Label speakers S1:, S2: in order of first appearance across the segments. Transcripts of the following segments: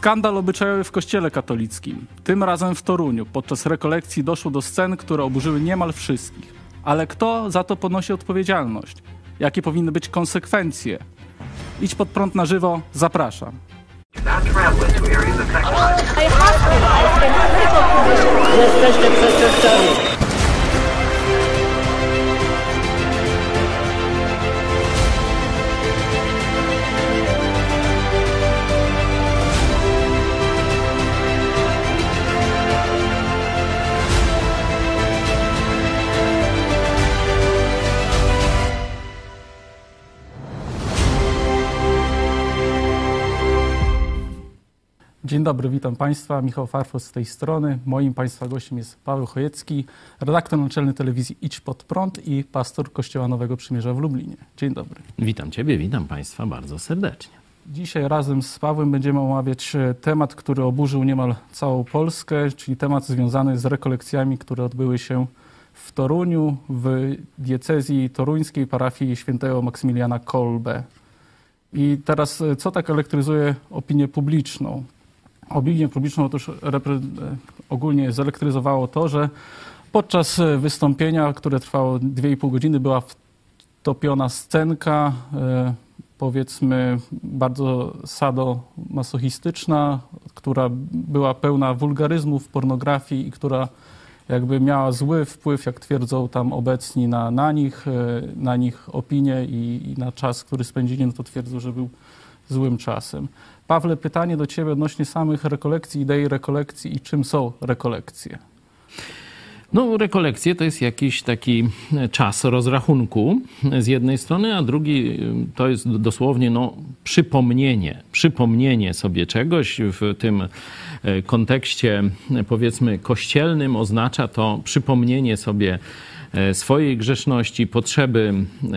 S1: Skandal obyczajowy w kościele katolickim. Tym razem w Toruniu. Podczas rekolekcji doszło do scen, które oburzyły niemal wszystkich. Ale kto za to ponosi odpowiedzialność? Jakie powinny być konsekwencje? Idź pod prąd na żywo, zapraszam.
S2: Jesteście przestępcami.
S1: Dzień dobry, witam Państwa. Michał Farfos z tej strony. Moim Państwa gościem jest Paweł Chojecki, redaktor naczelny telewizji Idź pod prąd i pastor Kościoła Nowego Przymierza w Lublinie. Dzień dobry.
S3: Witam Ciebie, witam Państwa bardzo serdecznie.
S1: Dzisiaj razem z Pawłem będziemy omawiać temat, który oburzył niemal całą Polskę, czyli temat związany z rekolekcjami, które odbyły się w Toruniu, w diecezji toruńskiej parafii świętego Maksymiliana Kolbe. I teraz, co tak elektryzuje opinię publiczną? Opinię publiczną otóż ogólnie zelektryzowało to, że podczas wystąpienia, które trwało 2,5 godziny, była wtopiona scenka, powiedzmy bardzo sadomasochistyczna, która była pełna wulgaryzmów, pornografii i która jakby miała zły wpływ, jak twierdzą tam obecni, na nich opinię i na czas, który spędzili, no to twierdzą, że był złym czasem. Pawle, pytanie do Ciebie odnośnie samych rekolekcji, idei rekolekcji i czym są rekolekcje?
S3: No, rekolekcje to jest jakiś taki czas rozrachunku z jednej strony, a drugi to jest dosłownie przypomnienie sobie czegoś. W tym kontekście, powiedzmy, kościelnym oznacza to przypomnienie sobie swojej grzeszności, potrzeby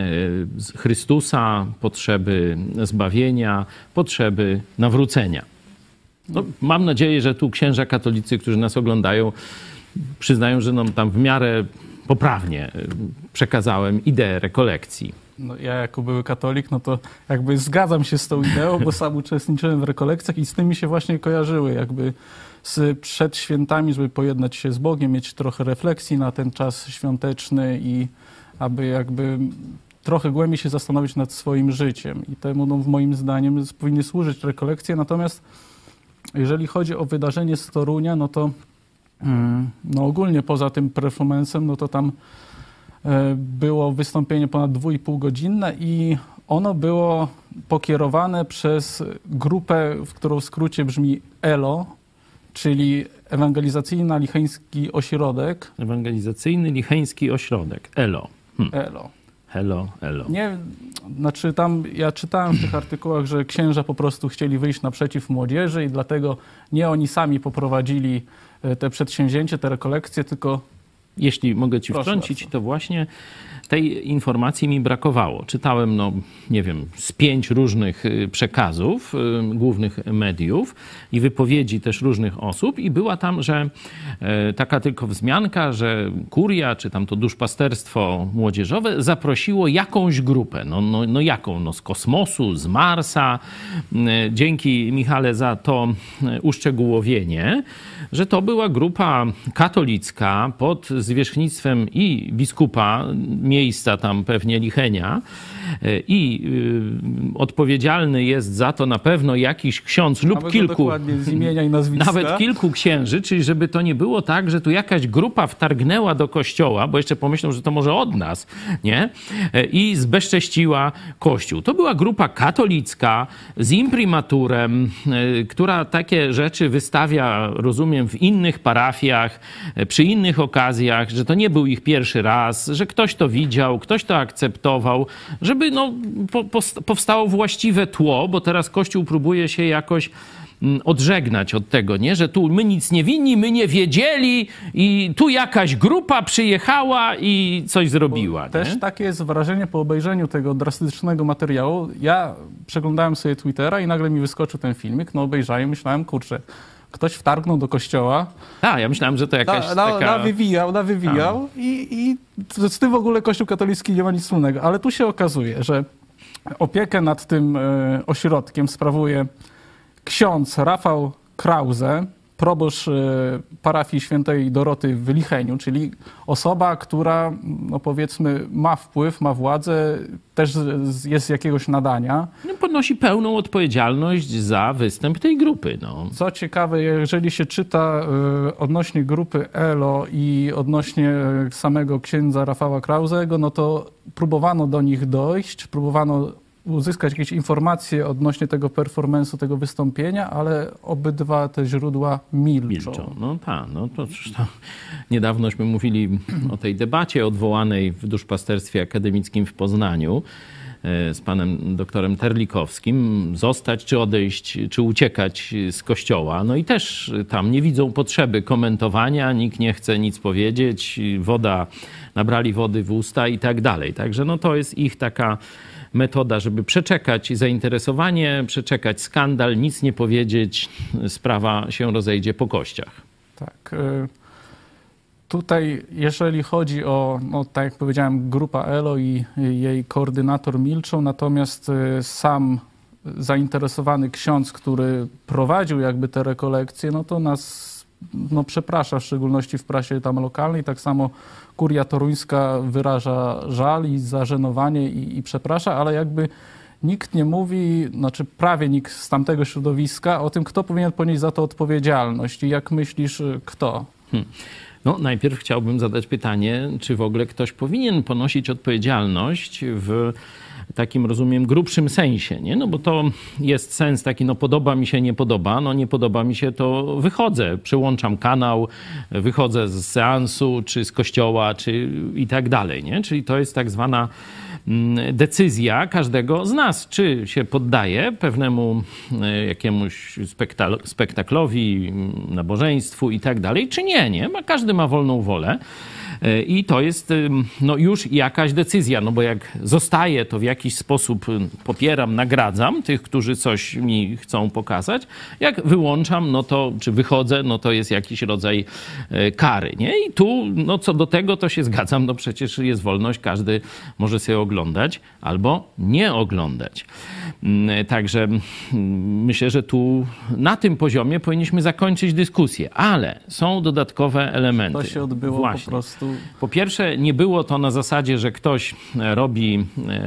S3: Chrystusa, potrzeby zbawienia, potrzeby nawrócenia. No, mam nadzieję, że tu księża katolicy, którzy nas oglądają, przyznają, że tam w miarę poprawnie przekazałem ideę rekolekcji.
S1: No, ja jako były katolik, no to jakby zgadzam się z tą ideą, bo sam uczestniczyłem w rekolekcjach i z tym mi się właśnie kojarzyły, jakby przed świętami, żeby pojednać się z Bogiem, mieć trochę refleksji na ten czas świąteczny i aby jakby trochę głębiej się zastanowić nad swoim życiem. I temu, no, moim zdaniem powinny służyć rekolekcje. Natomiast jeżeli chodzi o wydarzenie z Torunia, no to no ogólnie poza tym performancem, no to tam było wystąpienie ponad 2,5-godzinne i ono było pokierowane przez grupę, w którą w skrócie brzmi ELO, czyli Ewangelizacyjny Licheński Ośrodek.
S3: Ewangelizacyjny Licheński Ośrodek, ELO.
S1: ELO.
S3: Elo.
S1: Nie, znaczy tam ja czytałem w tych artykułach, że księża po prostu chcieli wyjść naprzeciw młodzieży i dlatego nie oni sami poprowadzili te przedsięwzięcie, te rekolekcje, tylko...
S3: Jeśli mogę Ci wtrącić, to właśnie tej informacji mi brakowało. Czytałem, no nie wiem, z 5 różnych przekazów głównych mediów i wypowiedzi też różnych osób i była tam, że taka tylko wzmianka, że kuria, czy tam to duszpasterstwo młodzieżowe zaprosiło jakąś grupę. No jaką? No z kosmosu, z Marsa. Dzięki, Michale, za to uszczegółowienie, że to była grupa katolicka pod zwierzchnictwem i biskupa miejsca tam pewnie Lichenia i odpowiedzialny jest za to na pewno jakiś ksiądz lub
S1: nawet
S3: kilku,
S1: dokładnie z imienia i nazwiska.
S3: Nawet kilku księży, czyli żeby to nie było tak, że tu jakaś grupa wtargnęła do kościoła, bo jeszcze pomyślą, że to może od nas, nie? I zbezcześciła kościół. To była grupa katolicka z imprimaturem, która takie rzeczy wystawia, rozumiem, w innych parafiach, przy innych okazjach, że to nie był ich pierwszy raz, że ktoś to widział, ktoś to akceptował, żeby powstało właściwe tło, bo teraz Kościół próbuje się jakoś odżegnać od tego, nie? Że tu my nic nie winni, my nie wiedzieli i tu jakaś grupa przyjechała i coś zrobiła.
S1: Też takie jest wrażenie po obejrzeniu tego drastycznego materiału. Ja przeglądałem sobie Twittera i nagle mi wyskoczył ten filmik, no obejrzałem i myślałem, kurczę, ktoś wtargnął do kościoła.
S3: Tak, ja myślałem, że to jakaś taka...
S1: Nawywijał i z tym w ogóle Kościół katolicki nie ma nic wspólnego. Ale tu się okazuje, że opiekę nad tym ośrodkiem sprawuje ksiądz Rafał Krause, proboszcz parafii świętej Doroty w Licheniu, czyli osoba, która, no powiedzmy, ma wpływ, ma władzę, też jest z jakiegoś nadania.
S3: No, ponosi pełną odpowiedzialność za występ tej grupy. No.
S1: Co ciekawe, jeżeli się czyta odnośnie grupy ELO i odnośnie samego księdza Rafała Krausego, no to próbowano do nich dojść, próbowano uzyskać jakieś informacje odnośnie tego performance'u, tego wystąpienia, ale obydwa te źródła milczą.
S3: No tak, no to niedawnośmy mówili o tej debacie odwołanej w Duszpasterstwie Akademickim w Poznaniu z panem doktorem Terlikowskim, zostać czy odejść, czy uciekać z kościoła. No i też tam nie widzą potrzeby komentowania, nikt nie chce nic powiedzieć, nabrali wody w usta i tak dalej. Także no to jest ich taka metoda, żeby przeczekać zainteresowanie, przeczekać skandal, nic nie powiedzieć, sprawa się rozejdzie po kościach.
S1: Tak. Tutaj, jeżeli chodzi o, no, tak jak powiedziałem, grupa ELO i jej koordynator milczą, natomiast sam zainteresowany ksiądz, który prowadził jakby te rekolekcje, no to nas przeprasza, w szczególności w prasie tam lokalnej. Tak samo Kuria Toruńska wyraża żal i zażenowanie i przeprasza, ale jakby nikt nie mówi, znaczy prawie nikt z tamtego środowiska o tym, kto powinien ponieść za to odpowiedzialność. I jak myślisz, kto?
S3: No, najpierw chciałbym zadać pytanie, czy w ogóle ktoś powinien ponosić odpowiedzialność w takim, rozumiem, grubszym sensie, nie? No bo to jest sens taki, no podoba mi się, nie podoba. No nie podoba mi się, to wychodzę, przełączam kanał, wychodzę z seansu, czy z kościoła, czy i tak dalej, nie? Czyli to jest tak zwana decyzja każdego z nas, czy się poddaje pewnemu jakiemuś spektaklowi, nabożeństwu i tak dalej, czy nie? Każdy ma wolną wolę. I to jest no, już jakaś decyzja, no bo jak zostaję, to w jakiś sposób popieram, nagradzam tych, którzy coś mi chcą pokazać. Jak wyłączam, no to, czy wychodzę, no to jest jakiś rodzaj kary, nie? I tu, no co do tego, to się zgadzam, no przecież jest wolność, każdy może sobie oglądać albo nie oglądać. Także myślę, że tu na tym poziomie powinniśmy zakończyć dyskusję, ale są dodatkowe elementy.
S1: To się odbyło właśnie. Po prostu.
S3: Po pierwsze, nie było to na zasadzie, że ktoś robi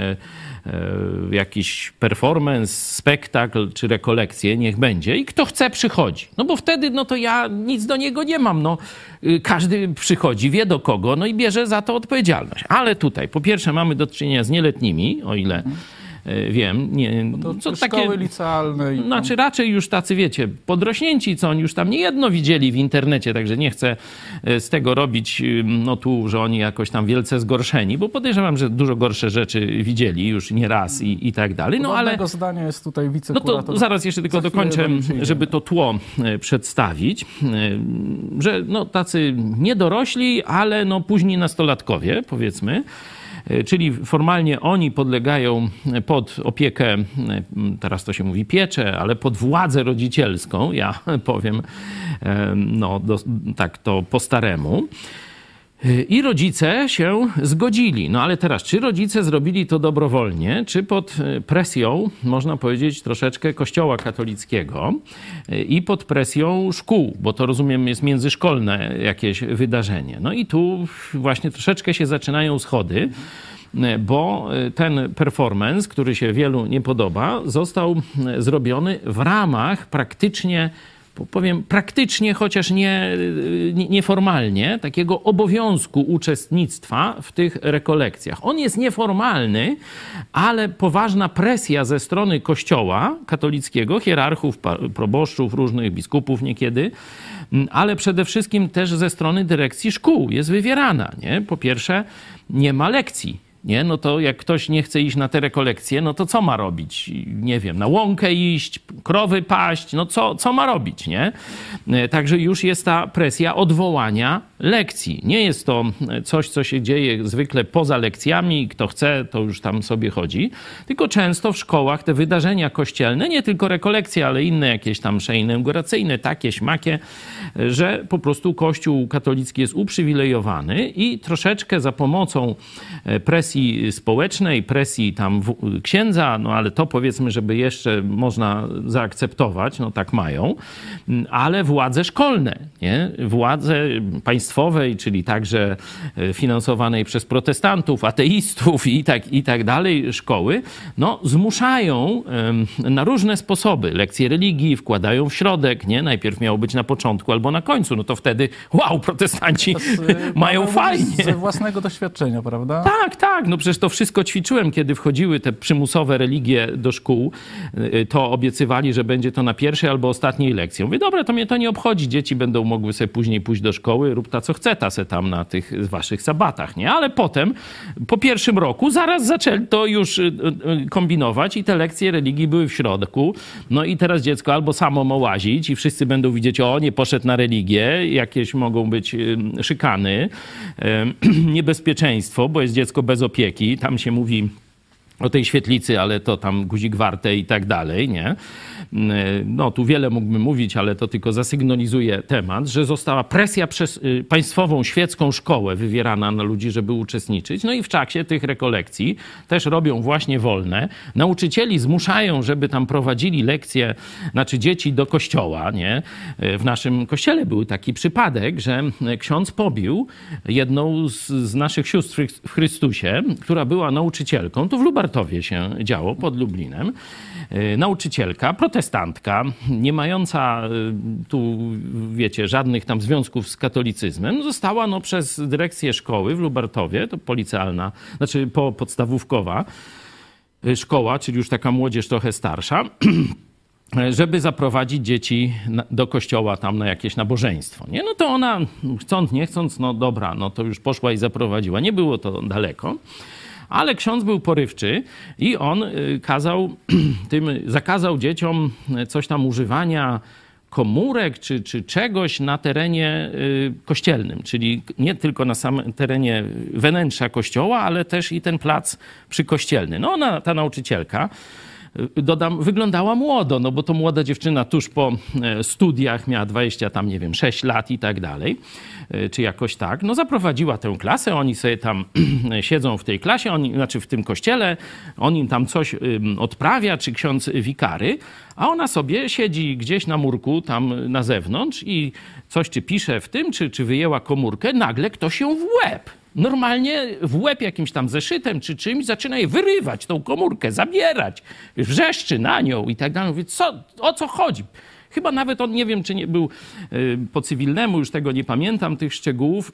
S3: jakiś performance, spektakl czy rekolekcję, niech będzie i kto chce przychodzi. No bo wtedy, no to ja nic do niego nie mam. No, każdy przychodzi, wie do kogo, no i bierze za to odpowiedzialność. Ale tutaj, po pierwsze, mamy do czynienia z nieletnimi, o ile wiem.
S1: To szkoły licealne.
S3: Znaczy raczej już tacy, wiecie, podrośnięci, co oni już tam niejedno widzieli w internecie, także nie chcę z tego robić, no tu, że oni jakoś tam wielce zgorszeni, bo podejrzewam, że dużo gorsze rzeczy widzieli już nie raz i tak dalej. No ale
S1: zdania jest tutaj wicekurator.
S3: No to zaraz jeszcze tylko dokończę, żeby to tło przedstawić, że no tacy niedorośli, ale no późni nastolatkowie, powiedzmy. Czyli formalnie oni podlegają pod opiekę, teraz to się mówi pieczę, ale pod władzę rodzicielską, ja powiem no, tak to po staremu. I rodzice się zgodzili. No ale teraz, czy rodzice zrobili to dobrowolnie, czy pod presją, można powiedzieć, troszeczkę Kościoła katolickiego i pod presją szkół, bo to, rozumiem, jest międzyszkolne jakieś wydarzenie. No i tu właśnie troszeczkę się zaczynają schody, bo ten performance, który się wielu nie podoba, został zrobiony w ramach praktycznie, chociaż nieformalnie, takiego obowiązku uczestnictwa w tych rekolekcjach. On jest nieformalny, ale poważna presja ze strony Kościoła katolickiego, hierarchów, proboszczów, różnych biskupów niekiedy, ale przede wszystkim też ze strony dyrekcji szkół jest wywierana. Nie? Po pierwsze, nie ma lekcji. Nie? No to jak ktoś nie chce iść na te rekolekcje, no to co ma robić? Nie wiem, na łąkę iść, krowy paść, no co ma robić, nie? Także już jest ta presja odwołania lekcji. Nie jest to coś, co się dzieje zwykle poza lekcjami, kto chce, to już tam sobie chodzi, tylko często w szkołach te wydarzenia kościelne, nie tylko rekolekcje, ale inne jakieś tam msze inauguracyjne, takie, śmakie, że po prostu Kościół katolicki jest uprzywilejowany i troszeczkę za pomocą presji presji społecznej, presji tam księdza, no ale to powiedzmy, żeby jeszcze można zaakceptować, no tak mają, ale władze szkolne, nie? Władze państwowej, czyli także finansowanej przez protestantów, ateistów i tak dalej, szkoły, no zmuszają na różne sposoby. Lekcje religii wkładają w środek, nie? Najpierw miało być na początku albo na końcu, no to wtedy wow, protestanci mają fajnie.
S1: Ze własnego doświadczenia, prawda?
S3: Tak, no przecież to wszystko ćwiczyłem, kiedy wchodziły te przymusowe religie do szkół, to obiecywali, że będzie to na pierwszej albo ostatniej lekcji. Mówię, dobra, to mnie to nie obchodzi, dzieci będą mogły sobie później pójść do szkoły, rób ta co chce, ta se tam na tych waszych sabatach, nie? Ale potem, po pierwszym roku, zaraz zaczęli to już kombinować i te lekcje religii były w środku, no i teraz dziecko albo samo ma łazić i wszyscy będą widzieć, o, nie poszedł na religię, jakieś mogą być szykany, niebezpieczeństwo, bo jest dziecko bez opieki, tam się mówi o tej świetlicy, ale to tam guzik warte i tak dalej, nie? No tu wiele mógłbym mówić, ale to tylko zasygnalizuje temat, że została presja przez państwową świecką szkołę wywierana na ludzi, żeby uczestniczyć. No i w czasie tych rekolekcji też robią właśnie wolne. Nauczycieli zmuszają, żeby tam prowadzili lekcje, znaczy dzieci do kościoła, nie? W naszym kościele był taki przypadek, że ksiądz pobił jedną z naszych sióstr w Chrystusie, która była nauczycielką, tu w Lubartowie się działo, pod Lublinem. Nauczycielka, protestantka, nie mająca tu, wiecie, żadnych tam związków z katolicyzmem, została no, przez dyrekcję szkoły w Lubartowie, to policealna, znaczy podstawówkowa szkoła, czyli już taka młodzież trochę starsza, żeby zaprowadzić dzieci do kościoła tam na jakieś nabożeństwo. Nie? No to ona, chcąc, nie chcąc, no dobra, no to już poszła i zaprowadziła. Nie było to daleko. Ale ksiądz był porywczy i on zakazał dzieciom coś tam używania komórek czy czegoś na terenie kościelnym, czyli nie tylko na samym terenie wnętrza kościoła, ale też i ten plac przykościelny. No ona, ta nauczycielka, dodam, wyglądała młodo, no bo to młoda dziewczyna tuż po studiach, miała 20 tam, nie wiem, 6 lat i tak dalej, czy jakoś tak. No zaprowadziła tę klasę, oni sobie tam siedzą w tej klasie, znaczy w tym kościele, on im tam coś odprawia, czy ksiądz wikary, a ona sobie siedzi gdzieś na murku tam na zewnątrz i coś czy pisze w tym, czy wyjęła komórkę, nagle ktoś ją w łeb. Normalnie w łeb jakimś tam zeszytem czy czymś zaczyna jej wyrywać tą komórkę, zabierać, wrzeszczy na nią i tak dalej. Mówi, o co chodzi? Chyba nawet on, nie wiem, czy nie był po cywilnemu, już tego nie pamiętam, tych szczegółów.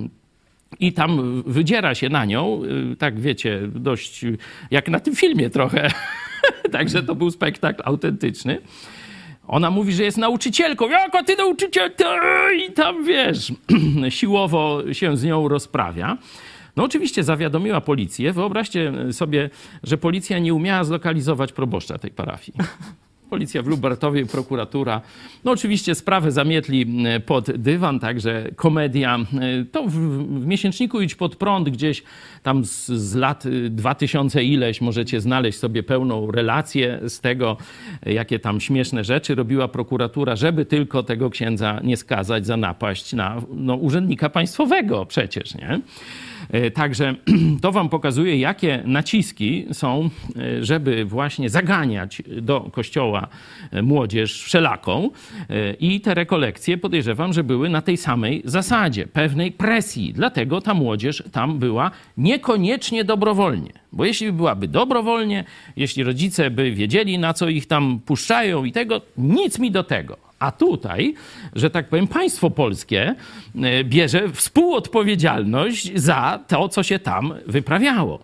S3: I tam wydziera się na nią, tak wiecie, dość jak na tym filmie trochę. Także to był spektakl autentyczny. Ona mówi, że jest nauczycielką. Jaka ty nauczycielka? I tam, wiesz, siłowo się z nią rozprawia. No oczywiście zawiadomiła policję. Wyobraźcie sobie, że policja nie umiała zlokalizować proboszcza tej parafii. Policja w Lubartowie, prokuratura. No oczywiście sprawę zamietli pod dywan, także komedia. To w miesięczniku Idź Pod Prąd gdzieś tam z lat 2000 ileś możecie znaleźć sobie pełną relację z tego, jakie tam śmieszne rzeczy robiła prokuratura, żeby tylko tego księdza nie skazać za napaść na urzędnika państwowego przecież, nie? Także to wam pokazuje, jakie naciski są, żeby właśnie zaganiać do kościoła młodzież wszelaką. I te rekolekcje podejrzewam, że były na tej samej zasadzie, pewnej presji. Dlatego ta młodzież tam była niekoniecznie dobrowolnie. Bo jeśli byłaby dobrowolnie, jeśli rodzice by wiedzieli, na co ich tam puszczają i tego, nic mi do tego. A tutaj, że tak powiem, państwo polskie bierze współodpowiedzialność za to, co się tam wyprawiało.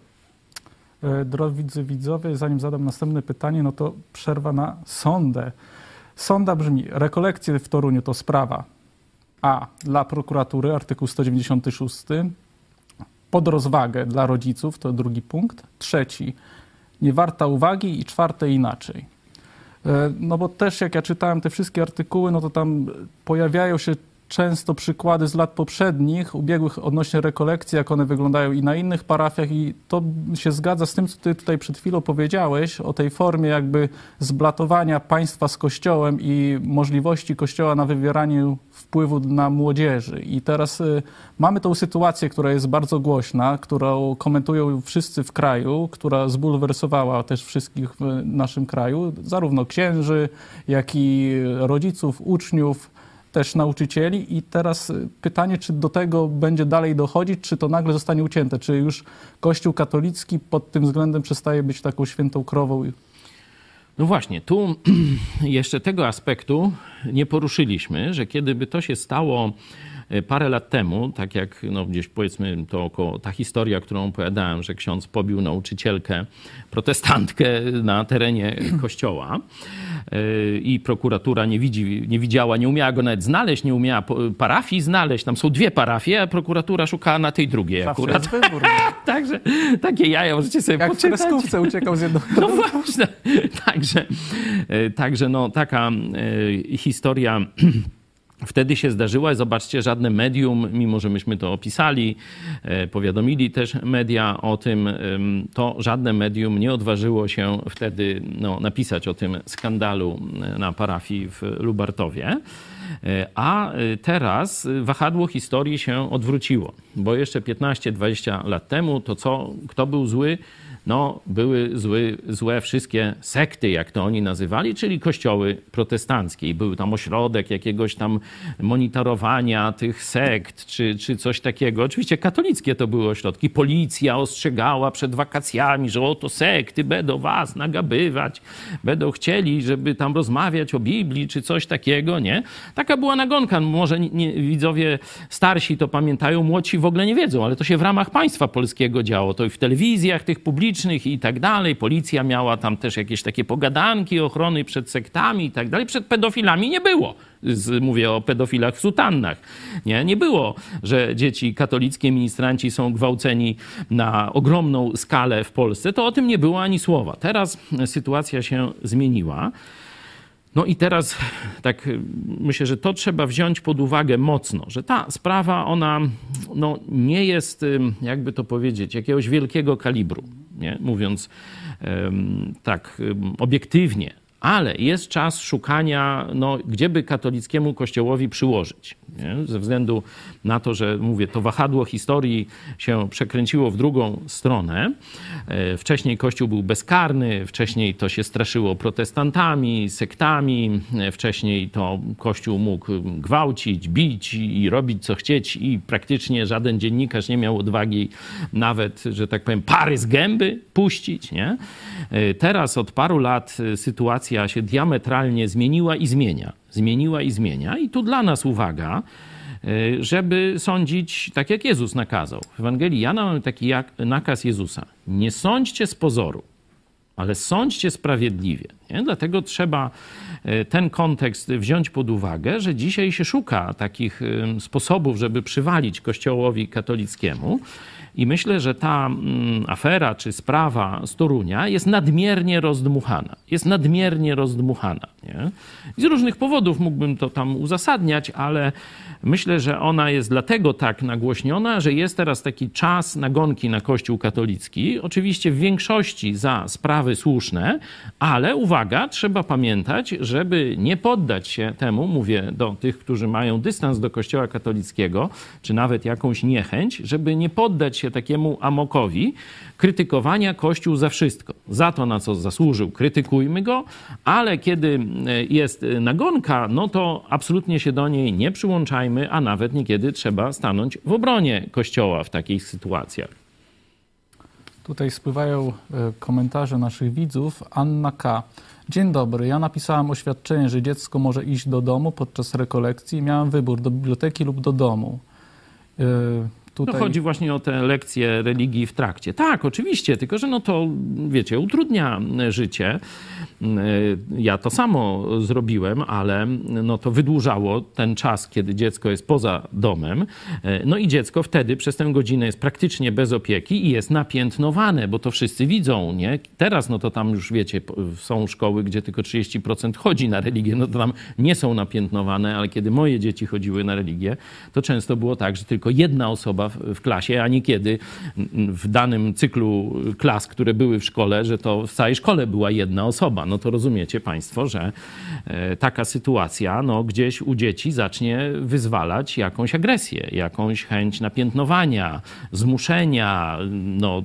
S1: Drodzy widzowie, zanim zadam następne pytanie, no to przerwa na sondę. Sonda brzmi, rekolekcje w Toruniu to sprawa A. Dla prokuratury, artykuł 196. Pod rozwagę dla rodziców, to drugi punkt. Trzeci, nie warta uwagi i czwarte inaczej. No bo też jak ja czytałem te wszystkie artykuły, no to tam pojawiają się często przykłady z lat poprzednich, ubiegłych odnośnie rekolekcji, jak one wyglądają i na innych parafiach i to się zgadza z tym, co ty tutaj przed chwilą powiedziałeś, o tej formie jakby zblatowania państwa z Kościołem i możliwości Kościoła na wywieranie wpływu na młodzieży. I teraz mamy tą sytuację, która jest bardzo głośna, którą komentują wszyscy w kraju, która zbulwersowała też wszystkich w naszym kraju, zarówno księży, jak i rodziców, uczniów, też nauczycieli. I teraz pytanie, czy do tego będzie dalej dochodzić, czy to nagle zostanie ucięte, czy już Kościół katolicki pod tym względem przestaje być taką świętą krową.
S3: No właśnie, tu jeszcze tego aspektu nie poruszyliśmy, że kiedy by to się stało parę lat temu, tak jak no gdzieś powiedzmy to około ta historia, którą opowiadałem, że ksiądz pobił nauczycielkę, protestantkę na terenie kościoła i prokuratura nie widziała, nie umiała go nawet znaleźć, nie umiała parafii znaleźć. Tam są 2 parafie, a prokuratura szukała na tej drugiej akurat.
S1: Wybór,
S3: Także takie jaja możecie sobie
S1: jak
S3: poczytać.
S1: Jak w kreskówce uciekał z jednego.
S3: No właśnie. Także no taka historia wtedy się zdarzyła i zobaczcie, żadne medium, mimo że myśmy to opisali, powiadomili też media o tym, to żadne medium nie odważyło się wtedy napisać o tym skandalu na parafii w Lubartowie. A teraz wahadło historii się odwróciło, bo jeszcze 15-20 lat temu to kto był zły? No, były złe wszystkie sekty, jak to oni nazywali, czyli kościoły protestanckie. I był tam ośrodek jakiegoś tam monitorowania tych sekt, czy coś takiego. Oczywiście katolickie to były ośrodki. Policja ostrzegała przed wakacjami, że oto sekty będą was nagabywać, będą chcieli, żeby tam rozmawiać o Biblii, czy coś takiego, nie? Taka była nagonka. Może widzowie starsi to pamiętają, młodsi w ogóle nie wiedzą, ale to się w ramach państwa polskiego działo. To i w telewizjach tych publicznych i tak dalej. Policja miała tam też jakieś takie pogadanki ochrony przed sektami i tak dalej. Przed pedofilami nie było. Mówię o pedofilach w sutannach. Nie było, że dzieci katolickie, ministranci są gwałceni na ogromną skalę w Polsce. To o tym nie było ani słowa. Teraz sytuacja się zmieniła. No i teraz tak myślę, że to trzeba wziąć pod uwagę mocno, że ta sprawa ona nie jest, jakby to powiedzieć, jakiegoś wielkiego kalibru, nie? Mówiąc tak obiektywnie. Ale jest czas szukania, gdzie by katolickiemu kościołowi przyłożyć. Nie? Ze względu na to, że mówię, to wahadło historii się przekręciło w drugą stronę. Wcześniej Kościół był bezkarny, wcześniej to się straszyło protestantami, sektami, wcześniej to Kościół mógł gwałcić, bić i robić co chcieć i praktycznie żaden dziennikarz nie miał odwagi nawet, że tak powiem, pary z gęby puścić. Nie? Teraz od paru lat sytuacja się diametralnie zmieniła i zmienia. I tu dla nas uwaga, żeby sądzić tak, jak Jezus nakazał. W Ewangelii Jana mamy taki nakaz Jezusa. Nie sądźcie z pozoru, ale sądźcie sprawiedliwie. Nie? Dlatego trzeba ten kontekst wziąć pod uwagę, że dzisiaj się szuka takich sposobów, żeby przywalić Kościołowi katolickiemu. I myślę, że ta afera czy sprawa z Torunia jest nadmiernie rozdmuchana. Nie? I z różnych powodów mógłbym to tam uzasadniać, ale myślę, że ona jest dlatego tak nagłośniona, że jest teraz taki czas nagonki na Kościół katolicki. Oczywiście w większości za sprawy słuszne, ale uwaga, trzeba pamiętać, żeby nie poddać się temu, mówię do tych, którzy mają dystans do Kościoła katolickiego, czy nawet jakąś niechęć, żeby nie poddać się takiemu amokowi krytykowania Kościół za wszystko. Za to, na co zasłużył, krytykujmy go, ale kiedy jest nagonka, to absolutnie się do niej nie przyłączajmy, a nawet niekiedy trzeba stanąć w obronie Kościoła w takich sytuacjach.
S1: Tutaj spływają komentarze naszych widzów. Anna K. Dzień dobry. Ja napisałam oświadczenie, że dziecko może iść do domu podczas rekolekcji. Miałam wybór do biblioteki lub do domu. tutaj...
S3: No chodzi właśnie o te lekcje religii w trakcie. Tak, oczywiście, tylko że no to, wiecie, utrudnia życie. Ja to samo zrobiłem, ale no to wydłużało ten czas, kiedy dziecko jest poza domem. No i dziecko wtedy przez tę godzinę jest praktycznie bez opieki i jest napiętnowane, bo to wszyscy widzą, nie? Teraz no to tam już, wiecie, są szkoły, gdzie tylko 30% chodzi na religię, no to tam nie są napiętnowane, ale kiedy moje dzieci chodziły na religię, to często było tak, że tylko jedna osoba w klasie, a niekiedy w danym cyklu klas, które były w szkole, że to w całej szkole była jedna osoba. No to rozumiecie państwo, że taka sytuacja no, gdzieś u dzieci zacznie wyzwalać jakąś agresję, jakąś chęć napiętnowania, zmuszenia. No,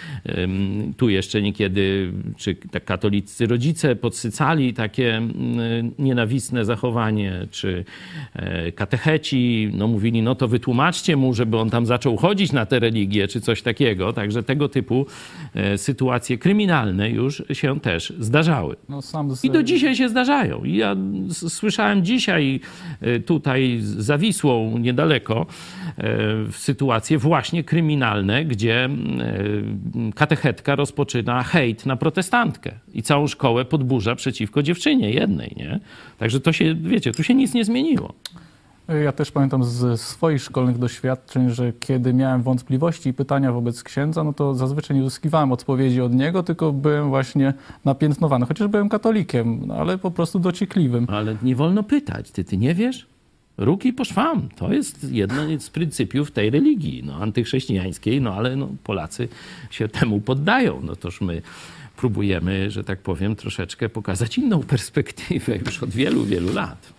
S3: tu jeszcze niekiedy czy katolicy rodzice podsycali takie nienawistne zachowanie, czy katecheci no, mówili, no to wytłumaczcie mu, żeby on tam zaczął chodzić na tę religię, czy coś takiego. Także tego typu sytuacje kryminalne już się też zdarzały.
S1: No,
S3: I do dzisiaj się zdarzają. I ja słyszałem dzisiaj tutaj za Wisłą niedaleko sytuacje właśnie kryminalne, gdzie katechetka rozpoczyna hejt na protestantkę i całą szkołę podburza przeciwko dziewczynie jednej, nie? Także to się, wiecie, tu się nic nie zmieniło.
S1: Ja też pamiętam ze swoich szkolnych doświadczeń, że kiedy miałem wątpliwości i pytania wobec księdza, no to zazwyczaj nie uzyskiwałem odpowiedzi od niego, tylko byłem właśnie napiętnowany, chociaż byłem katolikiem, no, ale po prostu dociekliwym.
S3: Ale nie wolno pytać. Ty nie wiesz? Ruki po szwam. To jest jedno z pryncypiów tej religii, no, antychrześcijańskiej, no ale no, Polacy się temu poddają. No toż my próbujemy, że tak powiem, troszeczkę pokazać inną perspektywę już od wielu, wielu lat.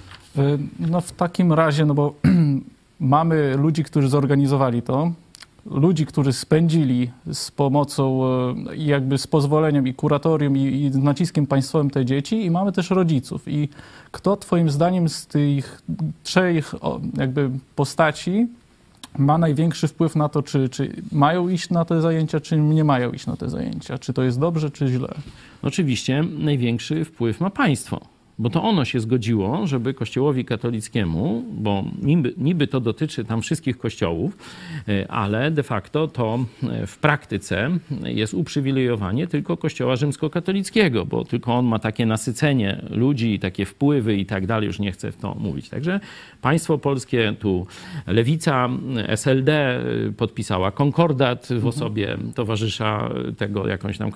S1: No w takim razie, no bo mamy ludzi, którzy zorganizowali to, ludzi, którzy spędzili z pomocą i jakby z pozwoleniem i kuratorium i z naciskiem państwowym te dzieci i mamy też rodziców. I kto twoim zdaniem z tych trzech jakby postaci ma największy wpływ na to, czy mają iść na te zajęcia, czy nie mają iść na te zajęcia? Czy to jest dobrze, czy źle?
S3: Oczywiście największy wpływ ma państwo. Bo to ono się zgodziło, żeby Kościołowi katolickiemu, bo niby to dotyczy tam wszystkich kościołów, ale de facto to w praktyce jest uprzywilejowanie tylko Kościoła rzymskokatolickiego, bo tylko on ma takie nasycenie ludzi, takie wpływy i tak dalej, już nie chcę w to mówić. Także państwo polskie, tu lewica, SLD podpisała konkordat w osobie towarzysza tego jakąś tam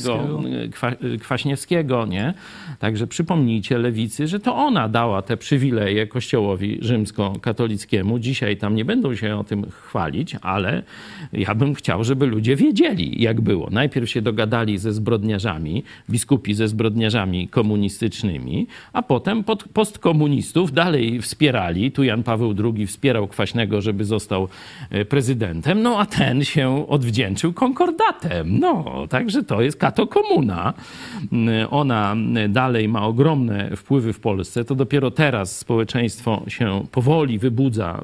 S3: Kwaśniewskiego, nie? Także przypomnijcie lewicy, że to ona dała te przywileje Kościołowi rzymskokatolickiemu. Dzisiaj tam nie będą się o tym chwalić, ale ja bym chciał, żeby ludzie wiedzieli, jak było. Najpierw się dogadali ze zbrodniarzami, biskupi ze zbrodniarzami komunistycznymi, a potem postkomunistów dalej wspierali. Tu Jan Paweł II wspierał Kwaśnego, żeby został prezydentem, no a ten się odwdzięczył konkordatem. No, także to jest katokomuna. Ona dalej ma ogromne wpływy w Polsce. To dopiero teraz społeczeństwo się powoli wybudza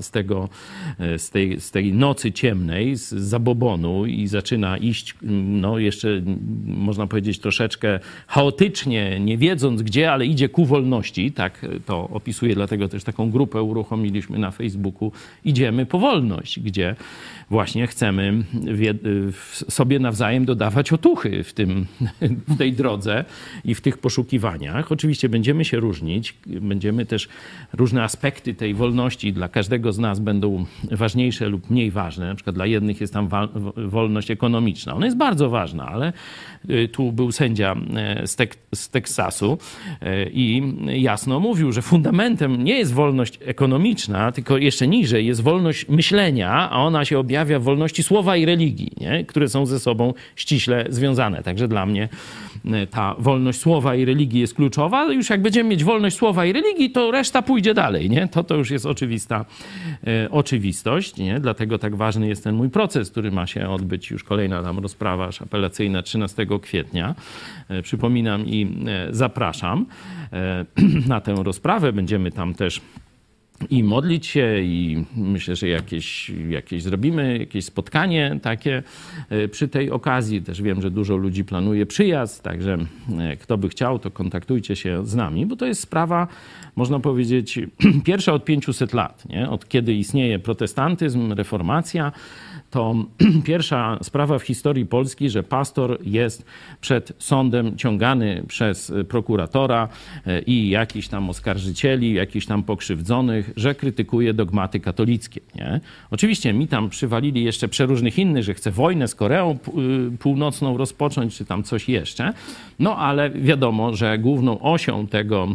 S3: z tej nocy ciemnej, z zabobonu i zaczyna iść, no jeszcze można powiedzieć troszeczkę chaotycznie, nie wiedząc gdzie, ale idzie ku wolności. Tak to opisuję, dlatego też taką grupę uruchomiliśmy na Facebooku. Idziemy po wolność, gdzie właśnie chcemy sobie nawzajem dodawać otuchy w tej drodze i w tych poszukiwaniach. Oczywiście będziemy się różnić, będziemy też różne aspekty tej wolności dla każdego z nas będą ważniejsze lub mniej ważne. Na przykład dla jednych jest tam wolność ekonomiczna. Ona jest bardzo ważna, ale tu był sędzia z Teksasu i jasno mówił, że fundamentem nie jest wolność ekonomiczna, tylko jeszcze niżej jest wolność myślenia, a ona się objawia w wolności słowa i religii, nie? Które są ze sobą ściśle związane. Także dla mnie ta wolność słowa i religii jest kluczowa. Już jak będziemy mieć wolność słowa i religii, to reszta pójdzie dalej, nie? To już jest oczywista oczywistość, nie? Dlatego tak ważny jest ten mój proces, który ma się odbyć, już kolejna tam rozprawa apelacyjna 13 kwietnia. Przypominam i zapraszam na tę rozprawę. Będziemy tam też i modlić się i myślę, że jakieś zrobimy, jakieś spotkanie takie przy tej okazji. Też wiem, że dużo ludzi planuje przyjazd, także kto by chciał, to kontaktujcie się z nami, bo to jest sprawa, można powiedzieć, pierwsza od 500 lat, nie? Od kiedy istnieje protestantyzm, reformacja, to pierwsza sprawa w historii Polski, że pastor jest przed sądem ciągany przez prokuratora i jakichś tam oskarżycieli, jakichś tam pokrzywdzonych, że krytykuje dogmaty katolickie. Nie? Oczywiście mi tam przywalili jeszcze przeróżnych innych, że chce wojnę z Koreą Północną rozpocząć, czy tam coś jeszcze. No ale wiadomo, że główną osią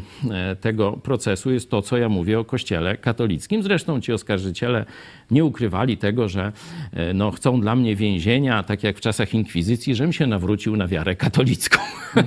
S3: tego procesu jest to, co ja mówię o Kościele katolickim. Zresztą ci oskarżyciele nie ukrywali tego, że no, chcą dla mnie więzienia, tak jak w czasach inkwizycji, żebym się nawrócił na wiarę katolicką.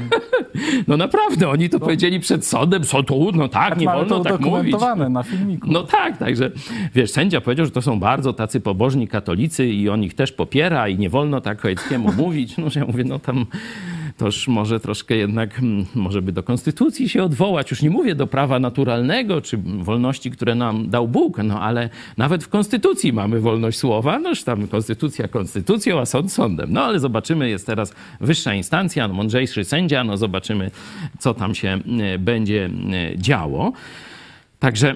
S3: No naprawdę, oni to powiedzieli przed sądem, no tak, nie wolno
S1: to
S3: tak mówić.
S1: udokumentowane na filmiku.
S3: No tak, także wiesz, sędzia powiedział, że to są bardzo tacy pobożni katolicy i on ich też popiera i nie wolno tak Chojeckiemu mówić. No, że ja mówię, no tam toż może troszkę jednak, może by do konstytucji się odwołać. Już nie mówię do prawa naturalnego, czy wolności, które nam dał Bóg, no ale nawet w konstytucji mamy wolność słowa. Noż tam konstytucja konstytucją, a sąd sądem. No ale zobaczymy, jest teraz wyższa instancja, no, mądrzejszy sędzia, no zobaczymy, co tam się będzie działo. Także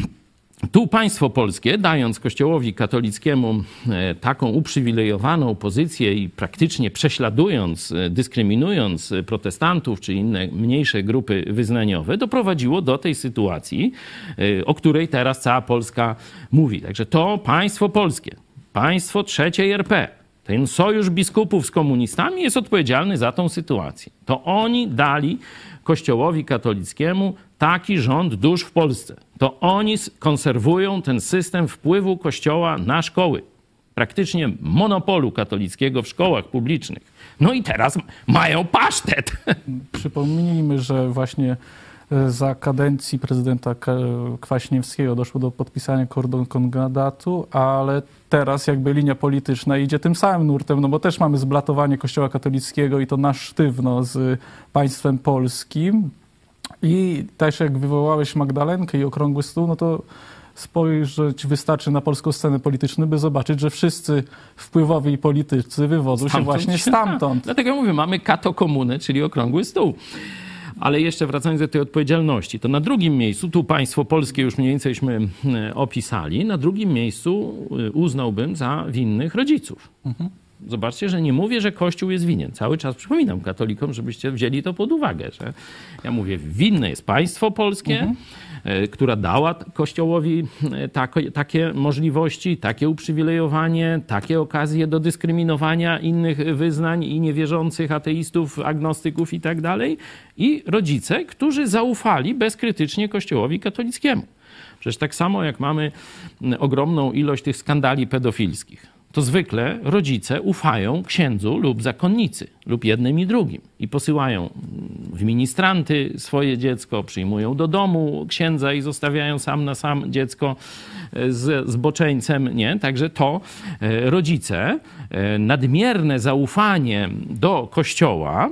S3: tu państwo polskie, dając Kościołowi katolickiemu taką uprzywilejowaną pozycję i praktycznie prześladując, dyskryminując protestantów czy inne mniejsze grupy wyznaniowe, doprowadziło do tej sytuacji, o której teraz cała Polska mówi. Także to państwo polskie, państwo trzeciej RP, ten sojusz biskupów z komunistami jest odpowiedzialny za tą sytuację. To oni dali Kościołowi katolickiemu taki rząd dusz w Polsce. To oni konserwują ten system wpływu Kościoła na szkoły. Praktycznie monopolu katolickiego w szkołach publicznych. No i teraz mają pasztet.
S1: Przypomnijmy, że właśnie za kadencji prezydenta Kwaśniewskiego doszło do podpisania konkordatu, ale teraz jakby linia polityczna idzie tym samym nurtem, no bo też mamy zblatowanie Kościoła katolickiego i to na sztywno z państwem polskim. I też jak wywołałeś Magdalenkę i Okrągły Stół, no to spojrzeć wystarczy na polską scenę polityczną, by zobaczyć, że wszyscy wpływowi politycy wywodzą się właśnie stamtąd.
S3: Dlatego mówię, mamy katokomunę, czyli Okrągły Stół. Ale jeszcze wracając do tej odpowiedzialności, to na drugim miejscu, tu państwo polskie już mniej więceyśmy opisali, na drugim miejscu uznałbym za winnych rodziców. Zobaczcie, że nie mówię, że Kościół jest winien. Cały czas przypominam katolikom, żebyście wzięli to pod uwagę, że ja mówię, winne jest państwo polskie, która dała Kościołowi takie możliwości, takie uprzywilejowanie, takie okazje do dyskryminowania innych wyznań i niewierzących, ateistów, agnostyków i tak dalej. I rodzice, którzy zaufali bezkrytycznie Kościołowi katolickiemu. Przecież tak samo jak mamy ogromną ilość tych skandali pedofilskich, to zwykle rodzice ufają księdzu lub zakonnicy, lub jednym i drugim. I posyłają w ministranty swoje dziecko, przyjmują do domu księdza i zostawiają sam na sam dziecko z zboczeńcem. Nie? Także to rodzice, nadmierne zaufanie do Kościoła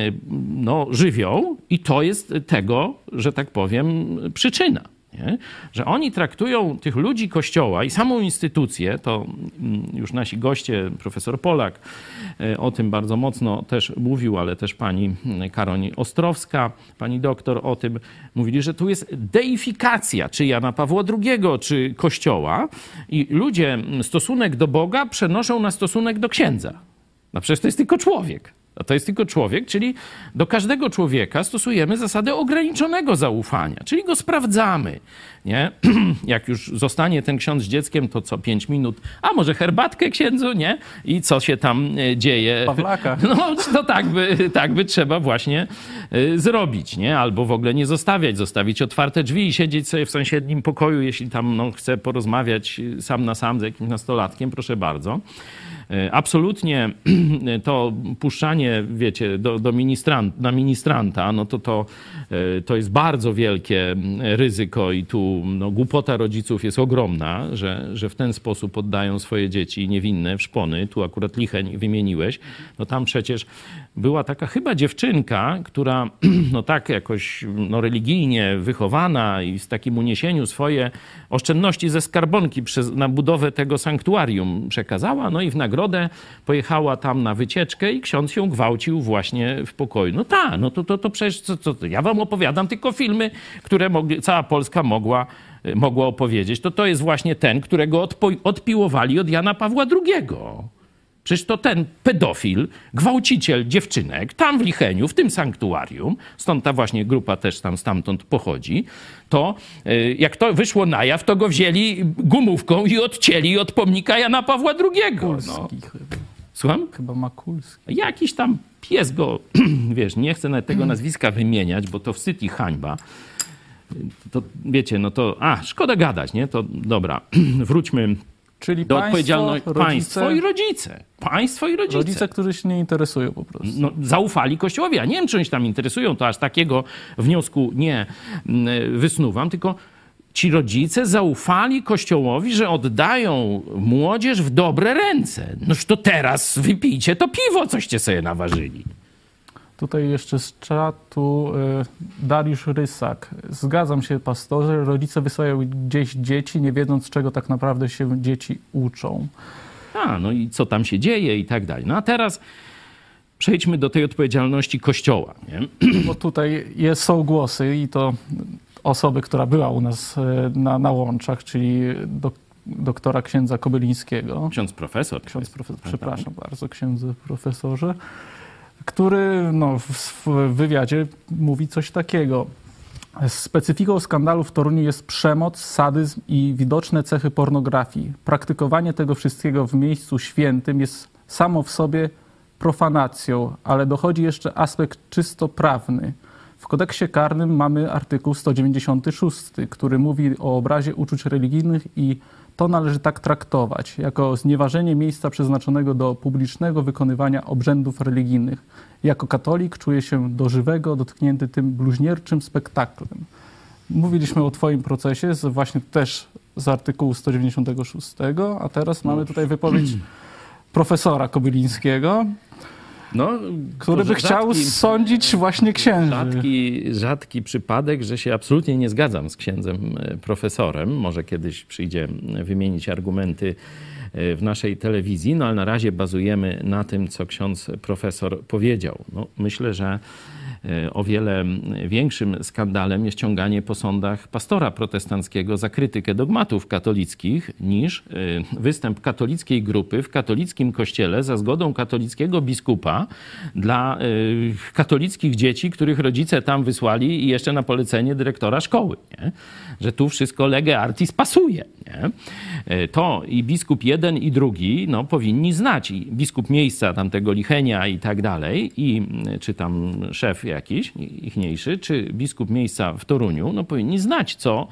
S3: no, żywią i to jest tego, że tak powiem, przyczyna. Nie? Że oni traktują tych ludzi Kościoła i samą instytucję, to już nasi goście, profesor Polak o tym bardzo mocno też mówił, ale też pani Karoń Ostrowska, pani doktor o tym mówili, że tu jest deifikacja czy Jana Pawła II, czy Kościoła i ludzie stosunek do Boga przenoszą na stosunek do księdza. No przecież to jest tylko człowiek. A to jest tylko człowiek, czyli do każdego człowieka stosujemy zasadę ograniczonego zaufania, czyli go sprawdzamy. Nie? Jak już zostanie ten ksiądz z dzieckiem, to co 5 minut, a może herbatkę księdzu, nie? I co się tam dzieje?
S1: Pawlaka.
S3: No to tak by trzeba właśnie zrobić, nie? Albo w ogóle nie zostawić otwarte drzwi i siedzieć sobie w sąsiednim pokoju, jeśli tam no, chce porozmawiać sam na sam z jakimś nastolatkiem, proszę bardzo. Absolutnie to puszczanie zgłoszenie, wiecie, na ministranta, no to jest bardzo wielkie ryzyko i tu no, głupota rodziców jest ogromna, że w ten sposób oddają swoje dzieci niewinne w szpony. Tu akurat Licheń wymieniłeś. No tam przecież była taka chyba dziewczynka, która no tak jakoś no, religijnie wychowana i z takim uniesieniu swoje oszczędności ze skarbonki na budowę tego sanktuarium przekazała, no i w nagrodę pojechała tam na wycieczkę i ksiądz ją gwałcił właśnie w pokoju. No tak, no to przecież ja wam opowiadam tylko filmy, które cała Polska mogła opowiedzieć. To jest właśnie ten, którego odpiłowali od Jana Pawła II. Przecież to ten pedofil, gwałciciel dziewczynek, tam w Licheniu, w tym sanktuarium, stąd ta właśnie grupa też tam stamtąd pochodzi, to jak to wyszło na jaw, to go wzięli gumówką i odcięli od pomnika Jana Pawła II.
S1: Kulski chyba.
S3: Słucham?
S1: Chyba Makulski.
S3: Jakiś tam pies go, wiesz, nie chcę nawet tego nazwiska wymieniać, bo to wstyd i hańba. To wiecie, no to, szkoda gadać, nie? To dobra, wróćmy.
S1: Czyli
S3: do odpowiedzialności
S1: państwo
S3: i rodzice. Państwo i rodzice.
S1: Rodzice, którzy się nie interesują po prostu.
S3: No, zaufali Kościołowi. Ja nie wiem, czy oni się tam interesują, to aż takiego wniosku nie wysnuwam, tylko ci rodzice zaufali Kościołowi, że oddają młodzież w dobre ręce. Noż to teraz wypijcie to piwo, coście sobie naważyli.
S1: Tutaj jeszcze z czatu Dariusz Rysak. Zgadzam się, pastorze, rodzice wysyłają gdzieś dzieci, nie wiedząc, czego tak naprawdę się dzieci uczą.
S3: No i co tam się dzieje i tak dalej. No a teraz przejdźmy do tej odpowiedzialności Kościoła. Nie?
S1: Bo tutaj są głosy i to osoby, która była u nas na łączach, czyli doktora księdza Kobylińskiego.
S3: Ksiądz profesor.
S1: Przepraszam bardzo, księdze profesorze. Który w wywiadzie mówi coś takiego. Specyfiką skandalu w Toruniu jest przemoc, sadyzm i widoczne cechy pornografii. Praktykowanie tego wszystkiego w miejscu świętym jest samo w sobie profanacją, ale dochodzi jeszcze aspekt czysto prawny. W kodeksie karnym mamy artykuł 196, który mówi o obrazie uczuć religijnych i to należy tak traktować, jako znieważenie miejsca przeznaczonego do publicznego wykonywania obrzędów religijnych. Jako katolik czuję się do żywego, dotknięty tym bluźnierczym spektaklem. Mówiliśmy o twoim procesie, właśnie też z artykułu 196, a teraz mamy tutaj wypowiedź profesora Kobylińskiego, który by chciał sądzić właśnie księży.
S3: Rzadki przypadek, że się absolutnie nie zgadzam z księdzem profesorem. Może kiedyś przyjdzie wymienić argumenty w naszej telewizji, ale na razie bazujemy na tym, co ksiądz profesor powiedział. Myślę, że o wiele większym skandalem jest ciąganie po sądach pastora protestanckiego za krytykę dogmatów katolickich niż występ katolickiej grupy w katolickim kościele za zgodą katolickiego biskupa dla katolickich dzieci, których rodzice tam wysłali i jeszcze na polecenie dyrektora szkoły. Nie? Że tu wszystko lege artis pasuje. Nie? To i biskup jeden i drugi powinni znać. I biskup miejsca tamtego Lichenia i tak dalej, czy tam szef jakiś ichniejszy, czy biskup miejsca w Toruniu, powinni znać, co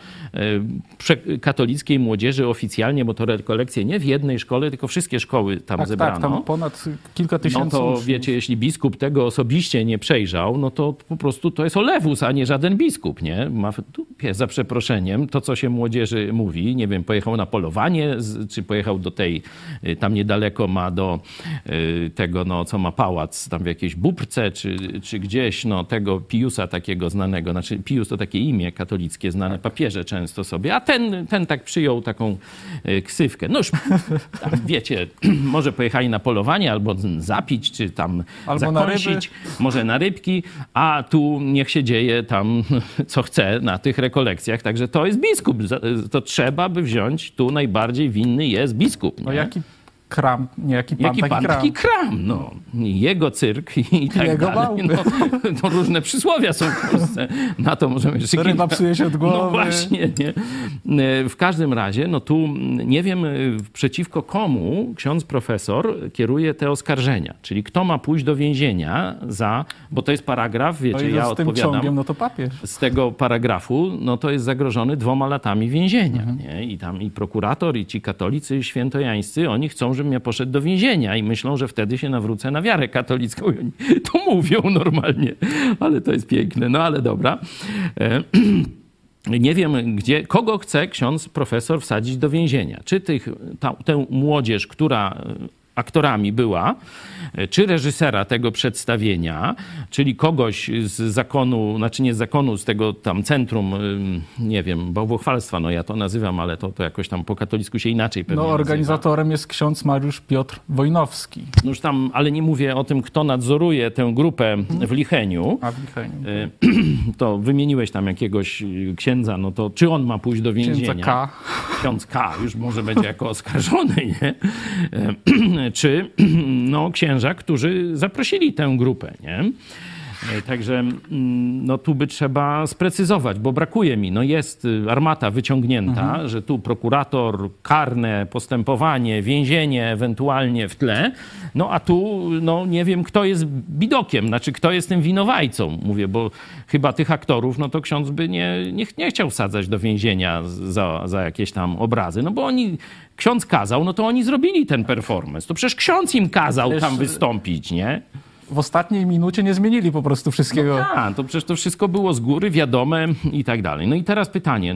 S3: katolickiej młodzieży oficjalnie, bo to rekolekcje nie w jednej szkole, tylko wszystkie szkoły tam zebrano.
S1: Tak, tam ponad kilka tysięcy
S3: to
S1: uczniów.
S3: Wiecie, jeśli biskup tego osobiście nie przejrzał, to po prostu to jest olewus, a nie żaden biskup, nie? Ma w dupie, za przeproszeniem, to co się młodzieży mówi, nie wiem, pojechał na polowanie, czy pojechał do tej, tam niedaleko ma do tego, co ma pałac, tam w jakiejś Bubrce, czy gdzieś, tego Piusa takiego znanego, znaczy Pius to takie imię katolickie znane papieże często sobie, a ten tak przyjął taką ksywkę. Już tam, wiecie, może pojechali na polowanie albo zapić, czy tam zakąsić, może na rybki, a tu niech się dzieje tam co chce na tych rekolekcjach, także to jest biskup. To trzeba by wziąć, tu najbardziej winny jest biskup. Nie?
S1: Jaki kram, nie jaki pan,
S3: taki kram. Jego cyrk i tak
S1: jego
S3: dalej. To różne przysłowia są w Polsce. Na to możemy jeszcze
S1: ryba psuje się od głowy.
S3: Właśnie, nie. W każdym razie, tu nie wiem przeciwko komu ksiądz profesor kieruje te oskarżenia. Czyli kto ma pójść do więzienia bo to jest paragraf, wiecie, ja odpowiadam.
S1: Ciągiem, to papież.
S3: Z tego paragrafu, to jest zagrożony 2 latami więzienia. Nie? I tam i prokurator, i ci katolicy świętojańscy, oni chcą, żeby żebym ja poszedł do więzienia i myślą, że wtedy się nawrócę na wiarę katolicką. I oni to mówią normalnie, ale to jest piękne. No ale dobra. Nie wiem, kogo chce ksiądz profesor wsadzić do więzienia. Czy tę młodzież, która aktorami była, czy reżysera tego przedstawienia, czyli kogoś z zakonu, znaczy nie z zakonu, z tego tam centrum, nie wiem, bałwochwalstwa, no ja to nazywam, ale to jakoś tam po katolicku się inaczej pewnie nazywa.
S1: Organizatorem jest ksiądz Mariusz Piotr Wojnowski.
S3: No już tam, ale nie mówię o tym, kto nadzoruje tę grupę w Licheniu.
S1: A w Licheniu.
S3: To wymieniłeś tam jakiegoś księdza, no to czy on ma pójść do więzienia?
S1: Księdza K.
S3: Ksiądz K. już może będzie jako oskarżony, nie? Czy księża, którzy zaprosili tę grupę, nie? Także no tu by trzeba sprecyzować, bo brakuje mi. No jest armata wyciągnięta, że tu prokurator, karne postępowanie, więzienie ewentualnie w tle. No a tu no nie wiem, kto jest bidokiem, znaczy kto jest tym winowajcą. Mówię, bo chyba tych aktorów, no to ksiądz by nie chciał wsadzać do więzienia za jakieś tam obrazy. No bo ksiądz kazał, no to oni zrobili ten performance. To przecież ksiądz im kazał tam wystąpić, nie?
S1: W ostatniej minucie nie zmienili po prostu wszystkiego.
S3: No tak, to przecież to wszystko było z góry wiadome i tak dalej. No i teraz pytanie,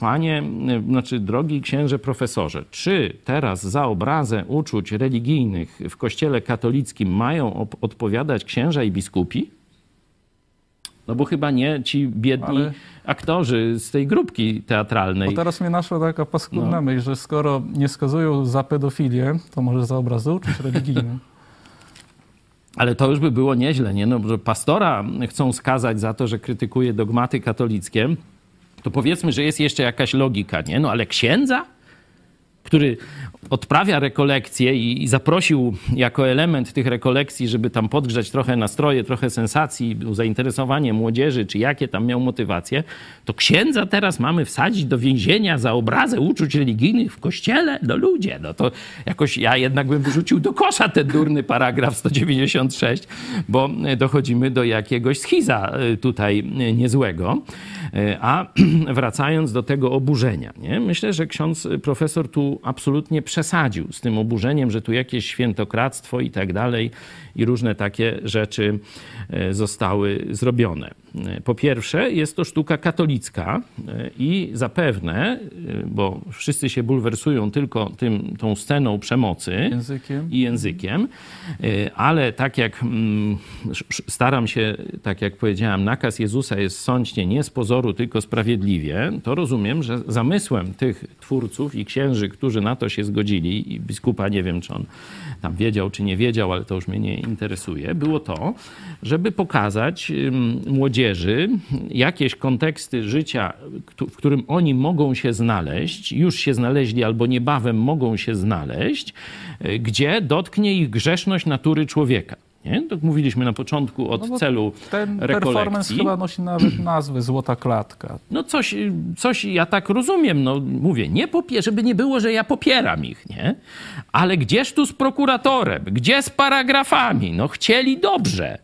S3: drogi księże profesorze, czy teraz za obrazę uczuć religijnych w kościele katolickim mają odpowiadać księża i biskupi? No bo chyba nie ci biedni aktorzy z tej grupki teatralnej.
S1: Bo teraz mnie naszła taka paskudna myśl, że skoro nie skazują za pedofilię, to może za obrazy uczuć religijnych.
S3: Ale to już by było nieźle, nie? No, że pastora chcą skazać za to, że krytykuje dogmaty katolickie, to powiedzmy, że jest jeszcze jakaś logika, nie? No ale księdza, który odprawia rekolekcje i zaprosił jako element tych rekolekcji, żeby tam podgrzać trochę nastroje, trochę sensacji, zainteresowanie młodzieży, czy jakie tam miał motywacje, to księdza teraz mamy wsadzić do więzienia za obrazę uczuć religijnych w kościele? No ludzie, no to jakoś ja jednak bym wyrzucił do kosza ten durny paragraf 196, bo dochodzimy do jakiegoś schiza tutaj niezłego. A wracając do tego oburzenia, nie? Myślę, że ksiądz profesor tu absolutnie przesadził z tym oburzeniem, że tu jakieś świętokradztwo i tak dalej i różne takie rzeczy zostały zrobione. Po pierwsze, jest to sztuka katolicka i zapewne, bo wszyscy się bulwersują tylko tą sceną przemocy i językiem, ale tak jak staram się, tak jak powiedziałem, nakaz Jezusa jest sądźcie nie z pozoru, tylko sprawiedliwie, to rozumiem, że zamysłem tych twórców i księży, którzy na to się zgodzili i biskupa, nie wiem, czy on tam wiedział, czy nie wiedział, ale to już mnie nie interesuje, było to, żeby pokazać młodzieży jakieś konteksty życia, w którym oni mogą się znaleźć, już się znaleźli albo niebawem mogą się znaleźć, gdzie dotknie ich grzeszność natury człowieka. Nie? To mówiliśmy na początku od celu
S1: ten
S3: rekolekcji.
S1: Performance chyba nosi nawet nazwę Złota Klatka.
S3: No coś ja tak rozumiem, no mówię, żeby nie było, że ja popieram ich, nie? Ale gdzież tu z prokuratorem? Gdzie z paragrafami? No chcieli dobrze.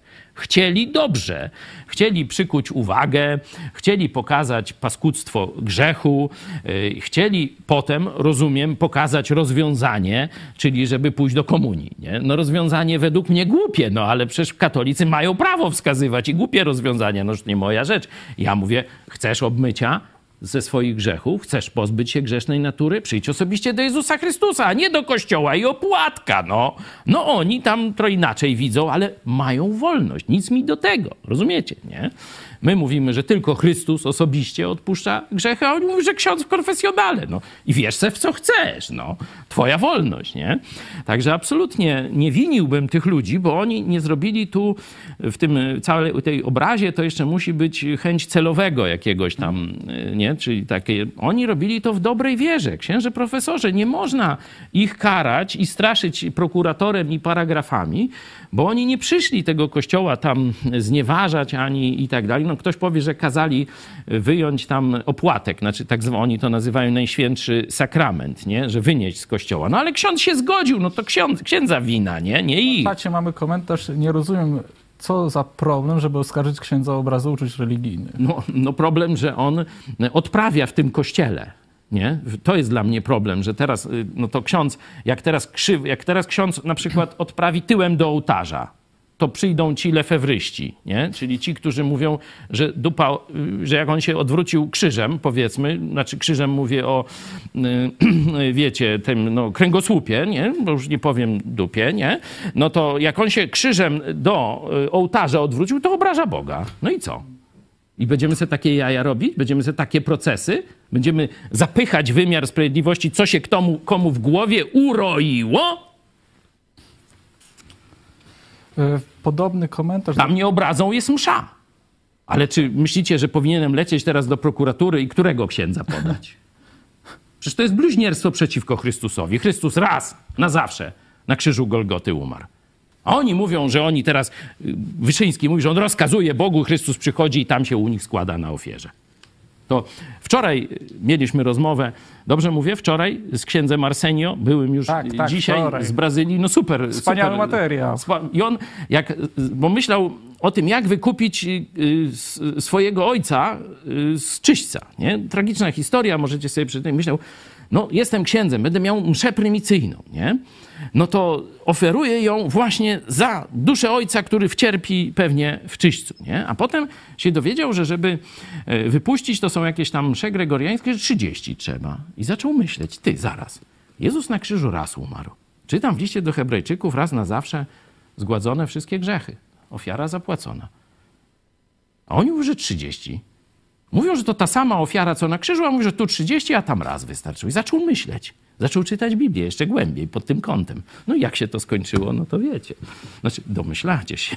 S3: Chcieli przykuć uwagę, chcieli pokazać paskudztwo grzechu, chcieli potem, rozumiem, pokazać rozwiązanie, czyli żeby pójść do komunii. Nie? No rozwiązanie według mnie głupie, no ale przecież katolicy mają prawo wskazywać i głupie rozwiązania, no już nie moja rzecz. Ja mówię, chcesz obmycia ze swoich grzechów, chcesz pozbyć się grzesznej natury, przyjdź osobiście do Jezusa Chrystusa, a nie do kościoła i opłatka, no. No oni tam to inaczej widzą, ale mają wolność, nic mi do tego, rozumiecie, nie? My mówimy, że tylko Chrystus osobiście odpuszcza grzechy, a oni mówią, że ksiądz w konfesjonale, no. I wiesz se w co chcesz, no. Twoja wolność, nie? Także absolutnie nie winiłbym tych ludzi, bo oni nie zrobili tu w tym całej tej obrazie, to jeszcze musi być chęć celowego jakiegoś tam, nie? Czyli takie, oni robili to w dobrej wierze. Księże profesorze, nie można ich karać i straszyć prokuratorem i paragrafami, bo oni nie przyszli tego kościoła tam znieważać ani i tak dalej. No ktoś powie, że kazali wyjąć tam opłatek, znaczy tak oni to nazywają najświętszy sakrament, nie? Że wynieść z kościoła. No ale ksiądz się zgodził, no to księdza wina, nie ich.
S1: Patrzcie, mamy komentarz, nie rozumiem, co za problem, żeby oskarżyć księdza o obrazy uczuć religijnych.
S3: No problem, że on odprawia w tym kościele. Nie? To jest dla mnie problem, że teraz, no to ksiądz, jak teraz ksiądz na przykład odprawi tyłem do ołtarza, to przyjdą ci lefewryści, nie? Czyli ci, którzy mówią, że dupa, że jak on się odwrócił krzyżem, powiedzmy, znaczy krzyżem mówię o, wiecie, tym no, kręgosłupie, nie? Bo już nie powiem dupie, nie? No to jak on się krzyżem do ołtarza odwrócił, to obraża Boga. No i co? I będziemy sobie takie jaja robić? Będziemy sobie takie procesy? Będziemy zapychać wymiar sprawiedliwości, co się komu w głowie uroiło?
S1: Podobny komentarz.
S3: Tam nie obrazą jest msza. Ale czy myślicie, że powinienem lecieć teraz do prokuratury i którego księdza podać? Przecież to jest bluźnierstwo przeciwko Chrystusowi. Chrystus raz, na zawsze na krzyżu Golgoty umarł. A oni mówią, że oni teraz, Wyszyński mówi, że on rozkazuje Bogu, Chrystus przychodzi i tam się u nich składa na ofierze. To wczoraj mieliśmy rozmowę, dobrze mówię, wczoraj z księdzem Arsenio, byłem już dzisiaj wczoraj z Brazylii, no super.
S1: Wspaniały materiał.
S3: I on, bo myślał o tym, jak wykupić swojego ojca z czyśćca, nie? Tragiczna historia, możecie sobie przeczytać. Myślał, no jestem księdzem, będę miał mszę prymicyjną, nie? No to oferuję ją właśnie za duszę ojca, który wcierpi pewnie w czyśćcu, nie? A potem się dowiedział, że żeby wypuścić, to są jakieś tam msze gregoriańskie, że 30 trzeba. I zaczął myśleć, ty, zaraz, Jezus na krzyżu raz umarł. Czytam w liście do Hebrajczyków, raz na zawsze zgładzone wszystkie grzechy. Ofiara zapłacona. A oni mówią, że 30. Mówią, że to ta sama ofiara, co na krzyżu, a mówią, że tu 30, a tam raz wystarczyło. I zaczął myśleć. Zaczął czytać Biblię jeszcze głębiej, pod tym kątem. No i jak się to skończyło, no to wiecie. Znaczy, domyślacie się.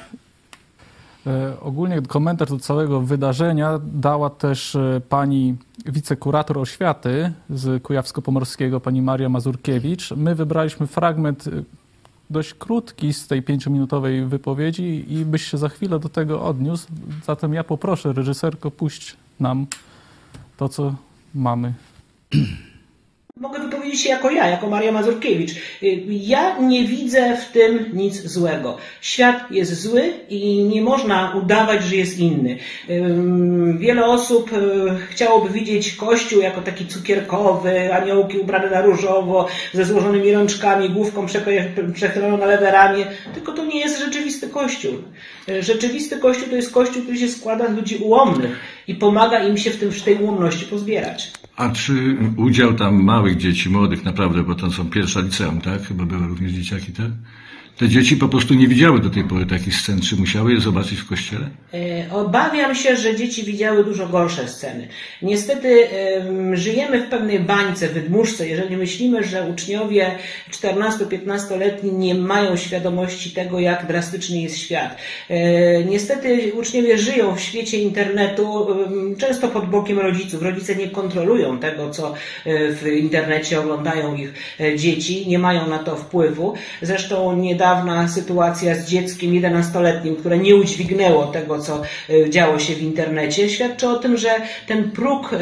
S1: Ogólnie komentarz do całego wydarzenia dała też pani wicekurator oświaty z Kujawsko-Pomorskiego, pani Maria Mazurkiewicz. My wybraliśmy fragment dość krótki z tej 5-minutowej wypowiedzi i byś się za chwilę do tego odniósł. Zatem ja poproszę, reżyserko, puść nam to, co mamy.
S2: Mogę wypowiedzieć się jako Maria Mazurkiewicz. Ja nie widzę w tym nic złego. Świat jest zły i nie można udawać, że jest inny. Wiele osób chciałoby widzieć Kościół jako taki cukierkowy, aniołki ubrane na różowo, ze złożonymi rączkami, główką przechyloną na lewe ramię. Tylko to nie jest rzeczywisty Kościół. Rzeczywisty Kościół to jest Kościół, który się składa z ludzi ułomnych i pomaga im się w tej ułomności pozbierać.
S4: A czy udział tam małych dzieci, młodych naprawdę, bo to są pierwsza liceum, tak? Chyba były również dzieciaki, tak? Te dzieci po prostu nie widziały do tej pory takich scen. Czy musiały je zobaczyć w kościele?
S2: Obawiam się, że dzieci widziały dużo gorsze sceny. Niestety żyjemy w pewnej bańce, wydmuszce, jeżeli myślimy, że uczniowie 14-15-letni nie mają świadomości tego, jak drastyczny jest świat. Niestety uczniowie żyją w świecie internetu, często pod bokiem rodziców. Rodzice nie kontrolują tego, co w internecie oglądają ich dzieci, nie mają na to wpływu. Zresztą niedawna sytuacja z dzieckiem 11-letnim, które nie udźwignęło tego, co działo się w internecie, świadczy o tym, że ten próg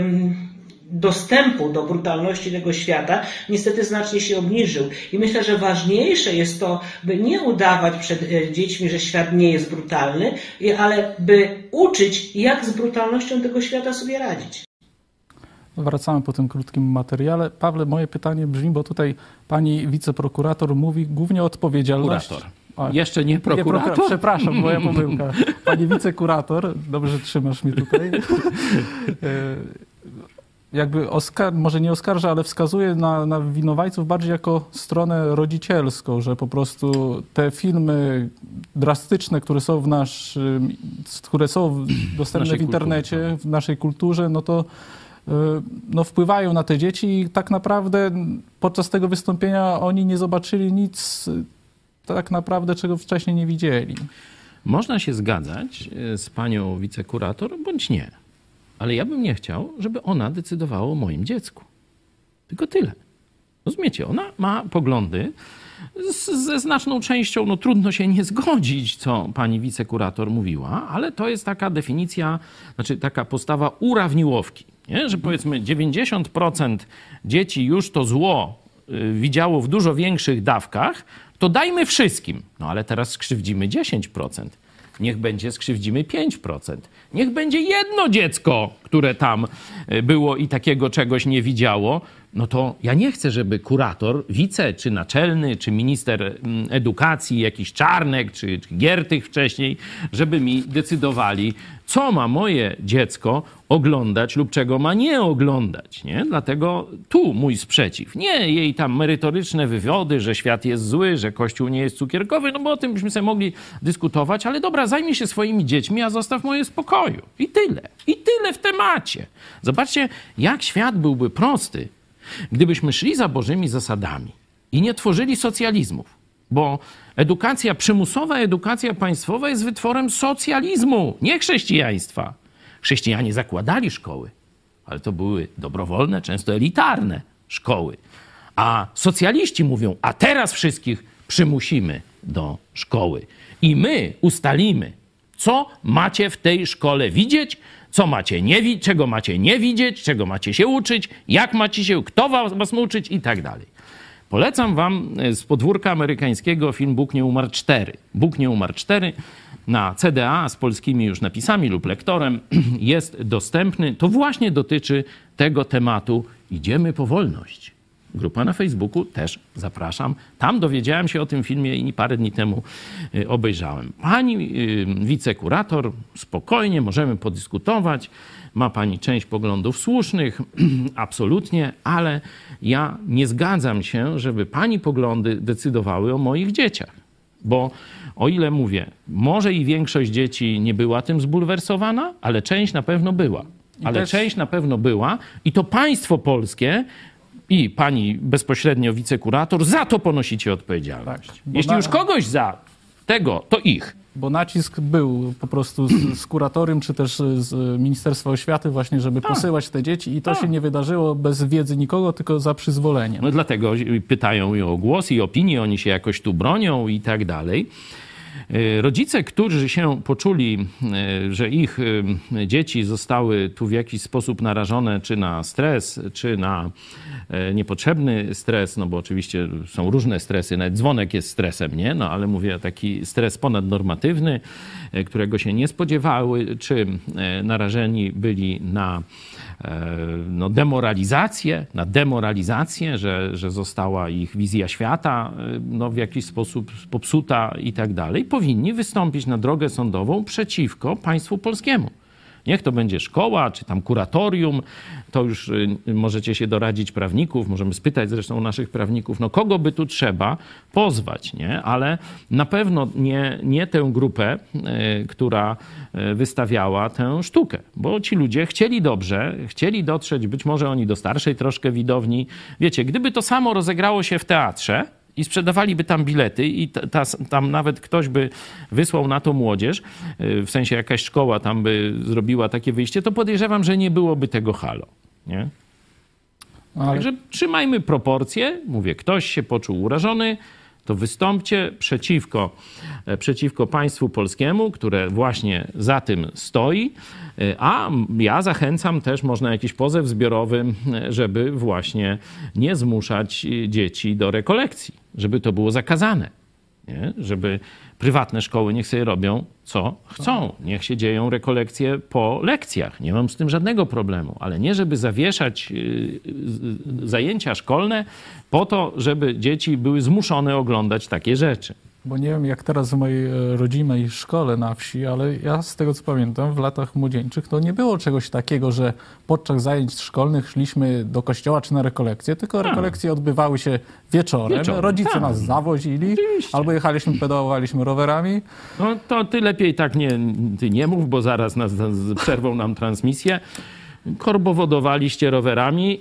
S2: dostępu do brutalności tego świata niestety znacznie się obniżył. I myślę, że ważniejsze jest to, by nie udawać przed dziećmi, że świat nie jest brutalny, ale by uczyć, jak z brutalnością tego świata sobie radzić.
S1: Wracamy po tym krótkim materiale. Pawle, moje pytanie brzmi, bo tutaj pani wiceprokurator mówi głównie o odpowiedzialności.
S3: Jeszcze nie prokurator.
S1: Przepraszam, moja pomyłka. Pani wicekurator, dobrze trzymasz mnie tutaj. Jakby może nie oskarża, ale wskazuje na winowajców bardziej jako stronę rodzicielską, że po prostu te filmy drastyczne, które są dostępne w internecie, w naszej kulturze, no to wpływają na te dzieci i tak naprawdę podczas tego wystąpienia oni nie zobaczyli nic tak naprawdę, czego wcześniej nie widzieli.
S3: Można się zgadzać z panią wicekurator, bądź nie. Ale ja bym nie chciał, żeby ona decydowała o moim dziecku. Tylko tyle. Rozumiecie? Ona ma poglądy ze znaczną częścią, no trudno się nie zgodzić, co pani wicekurator mówiła, ale to jest taka definicja, znaczy taka postawa urawniłowki, nie? Że powiedzmy 90% dzieci już to zło widziało w dużo większych dawkach, to dajmy wszystkim. No ale teraz skrzywdzimy 10%. Niech będzie skrzywdzimy 5%. Niech będzie jedno dziecko, które tam było i takiego czegoś nie widziało. No to ja nie chcę, żeby kurator, wice, czy naczelny, czy minister edukacji, jakiś Czarnek, czy Giertych wcześniej, żeby mi decydowali, co ma moje dziecko oglądać lub czego ma nie oglądać. Nie? Dlatego tu mój sprzeciw. Nie jej tam merytoryczne wywiady, że świat jest zły, że Kościół nie jest cukierkowy, no bo o tym byśmy sobie mogli dyskutować, ale dobra, zajmij się swoimi dziećmi, a zostaw moje spokoju. I tyle. I tyle w temacie. Zobaczcie, jak świat byłby prosty, gdybyśmy szli za Bożymi zasadami i nie tworzyli socjalizmów. Bo przymusowa edukacja państwowa jest wytworem socjalizmu, nie chrześcijaństwa. Chrześcijanie zakładali szkoły, ale to były dobrowolne, często elitarne szkoły. A socjaliści mówią, a teraz wszystkich przymusimy do szkoły. I my ustalimy, co macie w tej szkole widzieć, co macie czego macie nie widzieć, czego macie się uczyć, jak macie się, kto was ma uczyć i tak dalej. Polecam wam z podwórka amerykańskiego film Bóg nie umarł 4. Bóg nie umarł 4 na CDA z polskimi już napisami lub lektorem jest dostępny. To właśnie dotyczy tego tematu. Idziemy po wolność. Grupa na Facebooku, też zapraszam. Tam dowiedziałem się o tym filmie i parę dni temu obejrzałem. Pani wicekurator, spokojnie, możemy podyskutować. Ma pani część poglądów słusznych, absolutnie, ale ja nie zgadzam się, żeby pani poglądy decydowały o moich dzieciach. Bo o ile mówię, może i większość dzieci nie była tym zbulwersowana, ale część na pewno była. Część na pewno była i to państwo polskie i pani bezpośrednio wicekurator za to ponosicie odpowiedzialność. Tak, jeśli już kogoś za tego, to ich.
S1: Bo nacisk był po prostu z kuratorium, czy też z Ministerstwa Oświaty właśnie, żeby posyłać te dzieci i to się nie wydarzyło bez wiedzy nikogo, tylko za przyzwoleniem.
S3: No dlatego pytają i o głos, i opinię, oni się jakoś tu bronią i tak dalej. Rodzice, którzy się poczuli, że ich dzieci zostały tu w jakiś sposób narażone, czy na stres, czy na niepotrzebny stres, no bo oczywiście są różne stresy, nawet dzwonek jest stresem, nie? No ale mówię, taki stres ponadnormatywny, którego się nie spodziewały, czy narażeni byli na demoralizację, że została ich wizja świata w jakiś sposób popsuta i tak dalej, powinni wystąpić na drogę sądową przeciwko państwu polskiemu. Niech to będzie szkoła, czy tam kuratorium, to już możecie się doradzić prawników, możemy spytać zresztą naszych prawników, kogo by tu trzeba pozwać, nie? Ale na pewno nie tę grupę, która wystawiała tę sztukę, bo ci ludzie chcieli dobrze, chcieli dotrzeć, być może oni do starszej troszkę widowni. Wiecie, gdyby to samo rozegrało się w teatrze, i sprzedawaliby tam bilety i tam nawet ktoś by wysłał na to młodzież, w sensie jakaś szkoła tam by zrobiła takie wyjście, to podejrzewam, że nie byłoby tego halo. Nie? Także trzymajmy proporcje. Mówię, ktoś się poczuł urażony, to wystąpcie przeciwko państwu polskiemu, które właśnie za tym stoi, a ja zachęcam też, można jakiś pozew zbiorowy, żeby właśnie nie zmuszać dzieci do rekolekcji, żeby to było zakazane, nie? Żeby prywatne szkoły niech sobie robią, co chcą. Niech się dzieją rekolekcje po lekcjach. Nie mam z tym żadnego problemu, ale nie żeby zawieszać zajęcia szkolne po to, żeby dzieci były zmuszone oglądać takie rzeczy.
S1: Bo nie wiem, jak teraz w mojej rodzimej szkole na wsi, ale ja z tego, co pamiętam, w latach młodzieńczych to nie było czegoś takiego, że podczas zajęć szkolnych szliśmy do kościoła czy na rekolekcje, tylko rekolekcje odbywały się wieczorem. Rodzice nas zawozili, albo jechaliśmy, pedałowaliśmy rowerami.
S3: No to ty lepiej tak nie mów, bo zaraz przerwą nam transmisję. Korbowodowaliście rowerami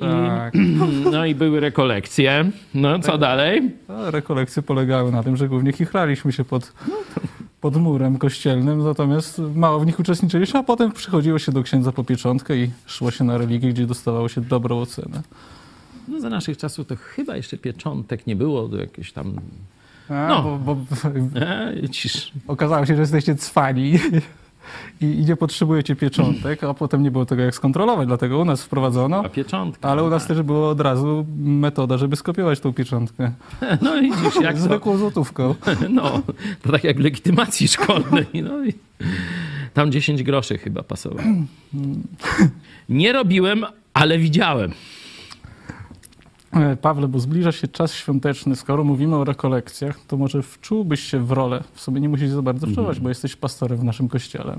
S3: i były rekolekcje. No, co dalej?
S1: Rekolekcje polegały na tym, że głównie chichraliśmy się pod murem kościelnym, natomiast mało w nich uczestniczyliśmy, a potem przychodziło się do księdza po pieczątkę i szło się na religię, gdzie dostawało się dobrą ocenę.
S3: No za naszych czasów to chyba jeszcze pieczątek nie było, do jakieś tam...
S1: Okazało się, że jesteście cwani. i nie potrzebujecie pieczątek, a potem nie było tego jak skontrolować, dlatego u nas wprowadzono, ale u nas też była od razu metoda, żeby skopiować tą pieczątkę.
S3: No i widzisz, jak
S1: zwykłą złotówką.
S3: No, to tak jak w legitymacji szkolnej. No i tam 10 groszy chyba pasowało. Nie robiłem, ale widziałem.
S1: Pawle, bo zbliża się czas świąteczny. Skoro mówimy o rekolekcjach, to może wczułbyś się w rolę. W sobie nie musisz za bardzo wczuwać, bo jesteś pastorem w naszym kościele.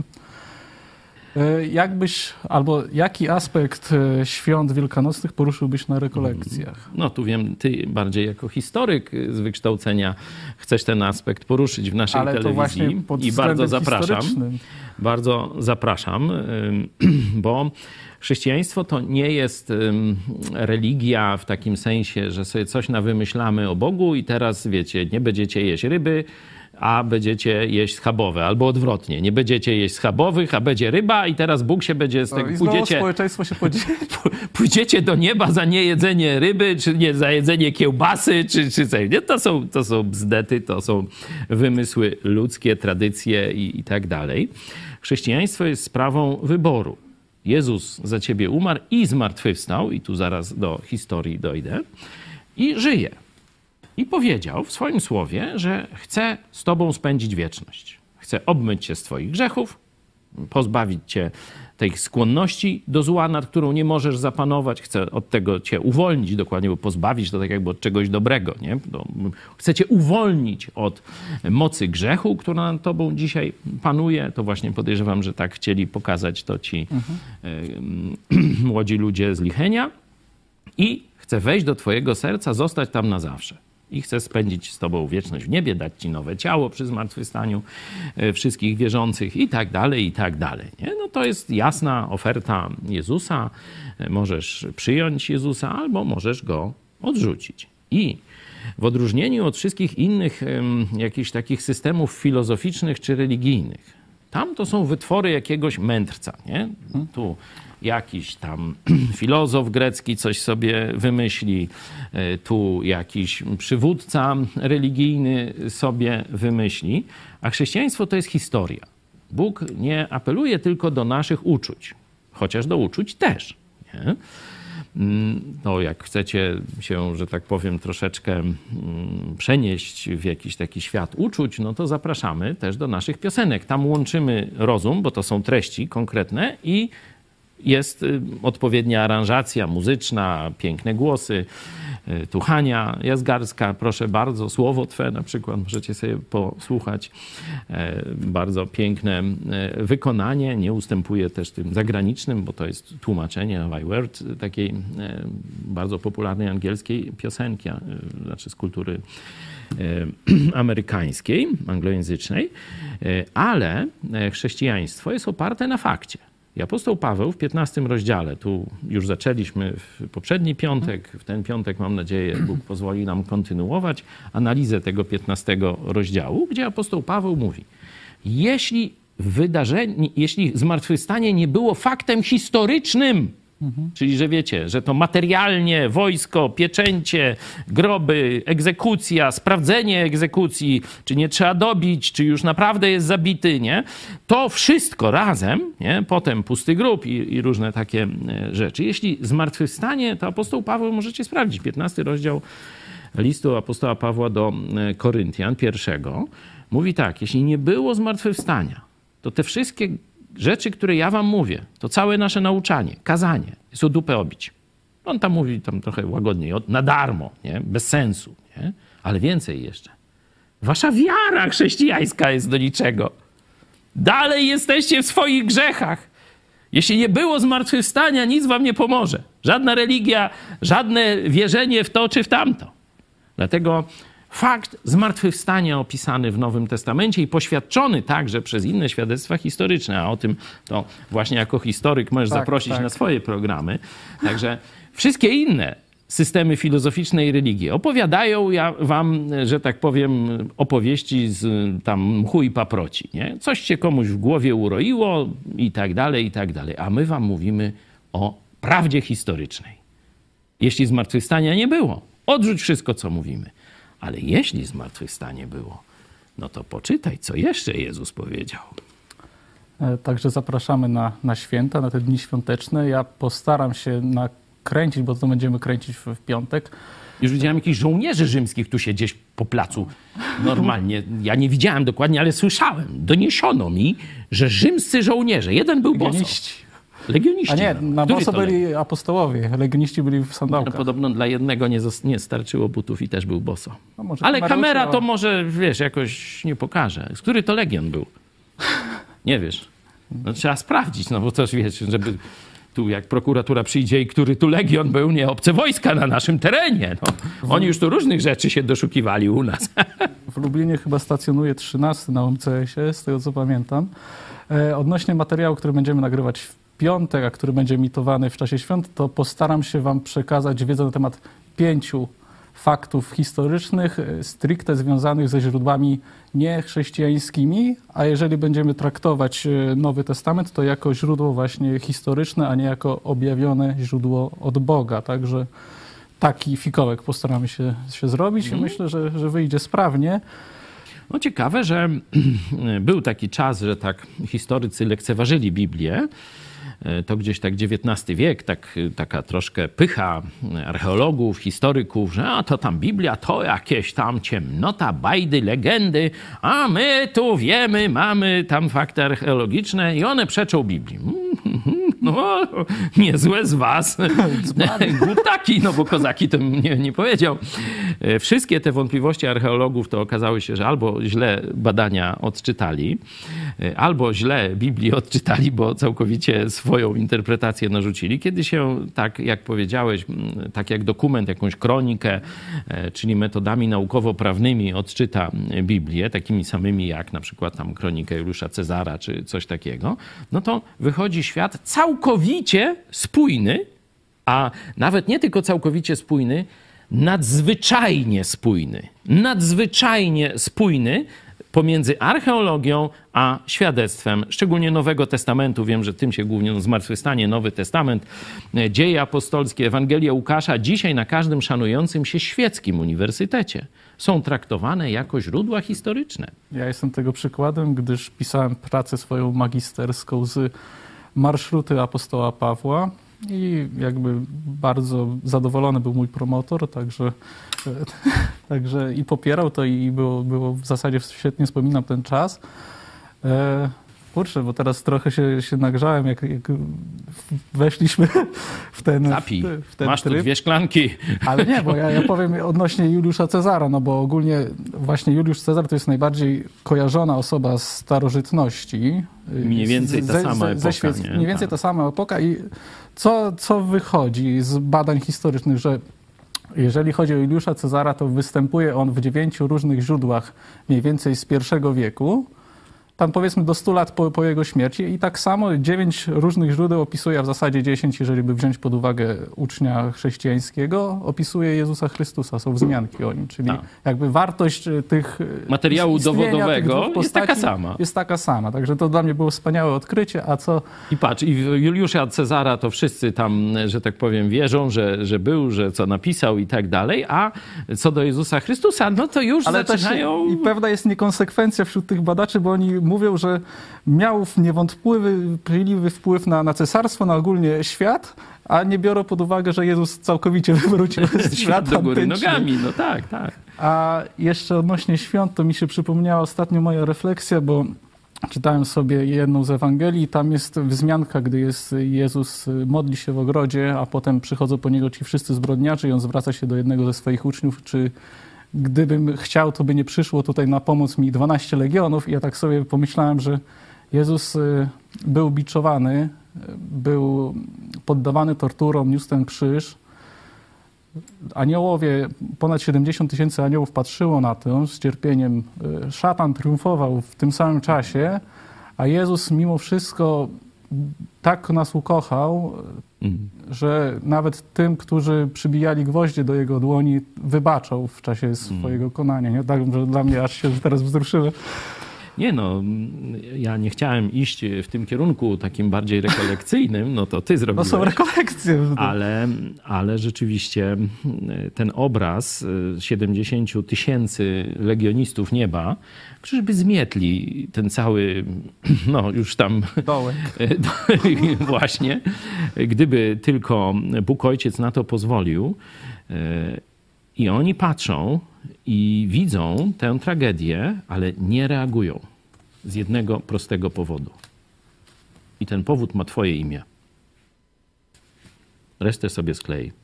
S1: Jaki aspekt świąt wielkanocnych poruszyłbyś na rekolekcjach?
S3: No tu wiem, ty bardziej jako historyk z wykształcenia chcesz ten aspekt poruszyć w naszej telewizji. I bardzo zapraszam. Bardzo zapraszam, bo chrześcijaństwo to nie jest religia w takim sensie, że sobie coś nawymyślamy o Bogu i teraz, wiecie, nie będziecie jeść ryby, a będziecie jeść schabowe, albo odwrotnie. Nie będziecie jeść schabowych, a będzie ryba i teraz Bóg się będzie z tego...
S1: społeczeństwo się podzieli.
S3: Pójdziecie do nieba za niejedzenie ryby, czy nie za jedzenie kiełbasy, czy coś. Nie? To są bzdety, to są wymysły ludzkie, tradycje i tak dalej. Chrześcijaństwo jest sprawą wyboru. Jezus za ciebie umarł i zmartwychwstał, i tu zaraz do historii dojdę, i żyje. I powiedział w swoim słowie, że chce z tobą spędzić wieczność. Chce obmyć cię z twoich grzechów, pozbawić cię tej skłonności do zła, nad którą nie możesz zapanować. Chce od tego cię uwolnić, dokładnie, bo pozbawić to tak jakby od czegoś dobrego. Nie? Chce cię uwolnić od mocy grzechu, która nad tobą dzisiaj panuje. To właśnie podejrzewam, że tak chcieli pokazać to ci młodzi ludzie z Lichenia. I chce wejść do twojego serca, zostać tam na zawsze. I chce spędzić z tobą wieczność w niebie, dać ci nowe ciało przy zmartwychwstaniu wszystkich wierzących i tak dalej, i tak dalej. Nie? No to jest jasna oferta Jezusa. Możesz przyjąć Jezusa albo możesz Go odrzucić. I w odróżnieniu od wszystkich innych jakichś takich systemów filozoficznych czy religijnych, tam to są wytwory jakiegoś mędrca, nie? Tu jakiś tam filozof grecki coś sobie wymyśli, tu jakiś przywódca religijny sobie wymyśli, a chrześcijaństwo to jest historia. Bóg nie apeluje tylko do naszych uczuć, chociaż do uczuć też. Nie? No, jak chcecie się, że tak powiem, troszeczkę przenieść w jakiś taki świat uczuć, no to zapraszamy też do naszych piosenek. Tam łączymy rozum, bo to są treści konkretne i jest odpowiednia aranżacja muzyczna, piękne głosy. Tu Hania Jazgarska, proszę bardzo, Słowo Twe na przykład, możecie sobie posłuchać. Bardzo piękne wykonanie, nie ustępuje też tym zagranicznym, bo to jest tłumaczenie Thy Word, takiej bardzo popularnej angielskiej piosenki, znaczy z kultury amerykańskiej, anglojęzycznej, ale chrześcijaństwo jest oparte na fakcie. I apostoł Paweł w 15 rozdziale, tu już zaczęliśmy w poprzedni piątek, w ten piątek mam nadzieję Bóg pozwoli nam kontynuować analizę tego 15 rozdziału, gdzie apostoł Paweł mówi, jeśli zmartwychwstanie nie było faktem historycznym, czyli że wiecie, że to materialnie, wojsko, pieczęcie, groby, egzekucja, sprawdzenie egzekucji, czy nie trzeba dobić, czy już naprawdę jest zabity, nie? To wszystko razem, nie? Potem pusty grób i różne takie rzeczy. Jeśli zmartwychwstanie, to apostoł Paweł możecie sprawdzić, 15 rozdział listu apostoła Pawła do Koryntian, 1, mówi tak, jeśli nie było zmartwychwstania, to te wszystkie rzeczy, które ja wam mówię, to całe nasze nauczanie, kazanie, jest o dupę obić. On tam mówi tam trochę łagodniej, na darmo, nie? Bez sensu, nie? Ale więcej jeszcze. Wasza wiara chrześcijańska jest do niczego. Dalej jesteście w swoich grzechach. Jeśli nie było zmartwychwstania, nic wam nie pomoże. Żadna religia, żadne wierzenie w to czy w tamto. Dlatego fakt zmartwychwstania opisany w Nowym Testamencie i poświadczony także przez inne świadectwa historyczne, a o tym to właśnie jako historyk możesz zaprosić na swoje programy. Także wszystkie inne systemy filozoficzne i religii opowiadają wam, że tak powiem, opowieści z tam mchu i paproci. Nie? Coś się komuś w głowie uroiło i tak dalej, i tak dalej. A my wam mówimy o prawdzie historycznej. Jeśli zmartwychwstania nie było, odrzuć wszystko, co mówimy. Ale jeśli zmartwychwstanie było, no to poczytaj, co jeszcze Jezus powiedział.
S1: Także zapraszamy na święta, na te dni świąteczne. Ja postaram się nakręcić, bo to będziemy kręcić w piątek.
S3: Już widziałem jakichś żołnierzy rzymskich tu się gdzieś po placu normalnie. Ja nie widziałem dokładnie, ale słyszałem. Doniesiono mi, że rzymscy żołnierze, jeden był boso. Legioniści.
S1: A nie, na boso byli apostołowie, legioniści byli w sandałkach.
S3: No, podobno dla jednego nie starczyło butów i też był boso.
S1: No,
S3: ale kamera to może, wiesz, jakoś nie pokaże. Z który to legion był? Nie wiesz. No, trzeba sprawdzić, no bo też wiesz, żeby tu jak prokuratura przyjdzie i który tu legion był, nie obce wojska na naszym terenie. No. Oni już tu różnych rzeczy się doszukiwali u nas.
S1: W Lublinie chyba stacjonuje 13 na UMCS-ie, z tego co pamiętam. Odnośnie materiału, który będziemy nagrywać w piątek, a który będzie emitowany w czasie świąt, to postaram się wam przekazać wiedzę na temat 5 faktów historycznych, stricte związanych ze źródłami niechrześcijańskimi, a jeżeli będziemy traktować Nowy Testament, to jako źródło właśnie historyczne, a nie jako objawione źródło od Boga. Także taki fikołek postaramy się zrobić i myślę, że wyjdzie sprawnie.
S3: No ciekawe, że był taki czas, że tak historycy lekceważyli Biblię. To gdzieś tak XIX wiek, taka troszkę pycha archeologów, historyków, że a to tam Biblia, to jakieś tam ciemnota, bajdy, legendy, a my tu wiemy, mamy tam fakty archeologiczne i one przeczą Biblii. No, niezłe z was. Głuptaki, no bo Kozaki to nie powiedział. Wszystkie te wątpliwości archeologów to okazały się, że albo źle badania odczytali, albo źle Biblii odczytali, bo całkowicie swoją interpretację narzucili. Kiedy się, tak jak powiedziałeś, tak jak dokument, jakąś kronikę, czyli metodami naukowo-prawnymi odczyta Biblię, takimi samymi jak na przykład tam kronikę Juliusza Cezara, czy coś takiego, no to wychodzi świat całkowicie spójny, a nawet nie tylko całkowicie spójny, nadzwyczajnie spójny pomiędzy archeologią a świadectwem, szczególnie Nowego Testamentu. Wiem, że tym się głównie zmartwychwstanie, Nowy Testament, Dzieje apostolskie, Ewangelia Łukasza, dzisiaj na każdym szanującym się świeckim uniwersytecie są traktowane jako źródła historyczne.
S1: Ja jestem tego przykładem, gdyż pisałem pracę swoją magisterską z marszruty apostoła Pawła i jakby bardzo zadowolony był mój promotor, także i popierał to i było w zasadzie świetnie wspominam ten czas. Kurczę, bo teraz trochę się nagrzałem, jak weszliśmy w ten
S3: Zapij.
S1: w ten
S3: Masz
S1: tryb.
S3: tu 2 szklanki.
S1: Ale nie, bo ja powiem odnośnie Juliusza Cezara, no bo ogólnie właśnie Juliusz Cezar to jest najbardziej kojarzona osoba z starożytności.
S3: Mniej więcej ta sama epoka.
S1: Mniej więcej ta sama epoka i co wychodzi z badań historycznych, że jeżeli chodzi o Juliusza Cezara, to występuje on w 9 różnych źródłach mniej więcej z I wieku. Tam powiedzmy do 100 lat po jego śmierci i tak samo 9 różnych źródeł opisuje, a w zasadzie 10, jeżeli by wziąć pod uwagę ucznia chrześcijańskiego, opisuje Jezusa Chrystusa, są wzmianki o nim, czyli jakby wartość tych
S3: materiału dowodowego jest taka sama.
S1: Jest taka sama, także to dla mnie było wspaniałe odkrycie, a co...
S3: I patrz, i w Juliusza Cezara to wszyscy tam, że tak powiem, wierzą, że był, że co napisał i tak dalej, a co do Jezusa Chrystusa, no to już zaczynają...
S1: I pewna jest niekonsekwencja wśród tych badaczy, bo oni mówią, że miał niewątpliwy wpływ na cesarstwo, na ogólnie świat, a nie biorą pod uwagę, że Jezus całkowicie wywrócił
S3: świat do góry nogami. No tak.
S1: A jeszcze odnośnie świąt, to mi się przypomniała ostatnio moja refleksja, bo czytałem sobie jedną z Ewangelii, tam jest wzmianka, gdy Jezus modli się w ogrodzie, a potem przychodzą po Niego ci wszyscy zbrodniacze i On zwraca się do jednego ze swoich uczniów, czy gdybym chciał, to by nie przyszło tutaj na pomoc mi 12 legionów. I ja tak sobie pomyślałem, że Jezus był biczowany, był poddawany torturom, niósł ten krzyż. Aniołowie, ponad 70 000 aniołów patrzyło na to z cierpieniem. Szatan triumfował w tym samym czasie, a Jezus mimo wszystko tak nas ukochał, że nawet tym, którzy przybijali gwoździe do Jego dłoni, wybaczał w czasie swojego konania. Nie? Tak, że dla mnie aż się teraz wzruszyłem.
S3: Nie no, ja nie chciałem iść w tym kierunku takim bardziej rekolekcyjnym, no to ty zrobiłeś.
S1: No są rekolekcje.
S3: Ale rzeczywiście ten obraz 70 000 legionistów nieba, którzy by zmietli ten cały, no już tam...
S1: Dołek.
S3: Właśnie. Gdyby tylko Bóg Ojciec na to pozwolił. I oni patrzą i widzą tę tragedię, ale nie reagują. Z jednego prostego powodu. I ten powód ma twoje imię. Resztę sobie sklej.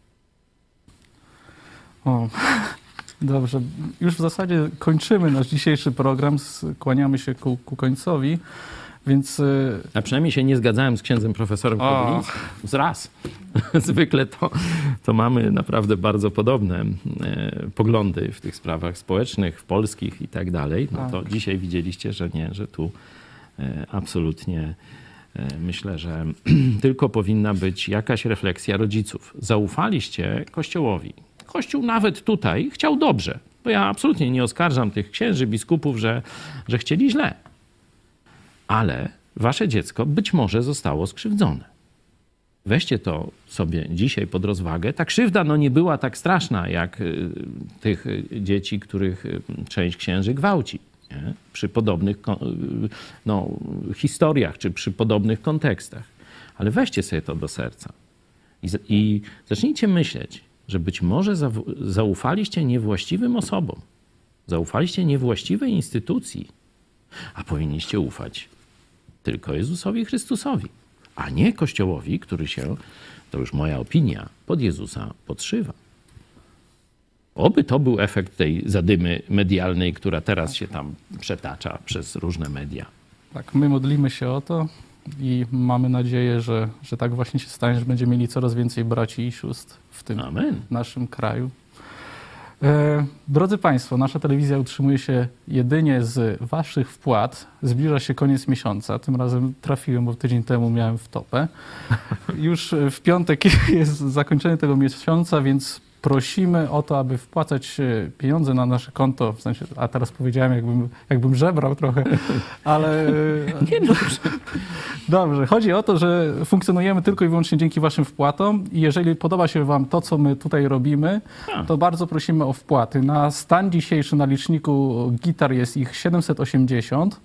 S1: O, dobrze. Już w zasadzie kończymy nasz dzisiejszy program. Skłaniamy się ku końcowi. Więc...
S3: A przynajmniej się nie zgadzałem z księdzem profesorem Kobylińskim. Raz. Zwykle to mamy naprawdę bardzo podobne poglądy w tych sprawach społecznych, polskich i tak dalej. No to dzisiaj widzieliście, że nie, że tu absolutnie myślę, że tylko powinna być jakaś refleksja rodziców. Zaufaliście Kościołowi. Kościół nawet tutaj chciał dobrze. Bo ja absolutnie nie oskarżam tych księży, biskupów, że chcieli źle. Ale wasze dziecko być może zostało skrzywdzone. Weźcie to sobie dzisiaj pod rozwagę. Ta krzywda nie była tak straszna, jak tych dzieci, których część księży gwałci. Nie? Przy podobnych historiach, czy przy podobnych kontekstach. Ale weźcie sobie to do serca. I zacznijcie myśleć, że być może zaufaliście niewłaściwym osobom. Zaufaliście niewłaściwej instytucji. A powinniście ufać tylko Jezusowi Chrystusowi, a nie Kościołowi, który się, to już moja opinia, pod Jezusa podszywa. Oby to był efekt tej zadymy medialnej, która teraz się tam przetacza przez różne media.
S1: Tak, my modlimy się o to i mamy nadzieję, że tak właśnie się stanie, że będziemy mieli coraz więcej braci i sióstr w tym naszym kraju. Drodzy Państwo, nasza telewizja utrzymuje się jedynie z waszych wpłat. Zbliża się koniec miesiąca. Tym razem trafiłem, bo tydzień temu miałem wtopę. Już w piątek jest zakończenie tego miesiąca, więc prosimy o to, aby wpłacać pieniądze na nasze konto. W sensie, a teraz powiedziałem, jakbym żebrał trochę, ale...
S3: Nie,
S1: Dobrze. Chodzi o to, że funkcjonujemy tylko i wyłącznie dzięki waszym wpłatom i jeżeli podoba się wam to, co my tutaj robimy, to bardzo prosimy o wpłaty. Na stan dzisiejszy na liczniku gitar jest ich 780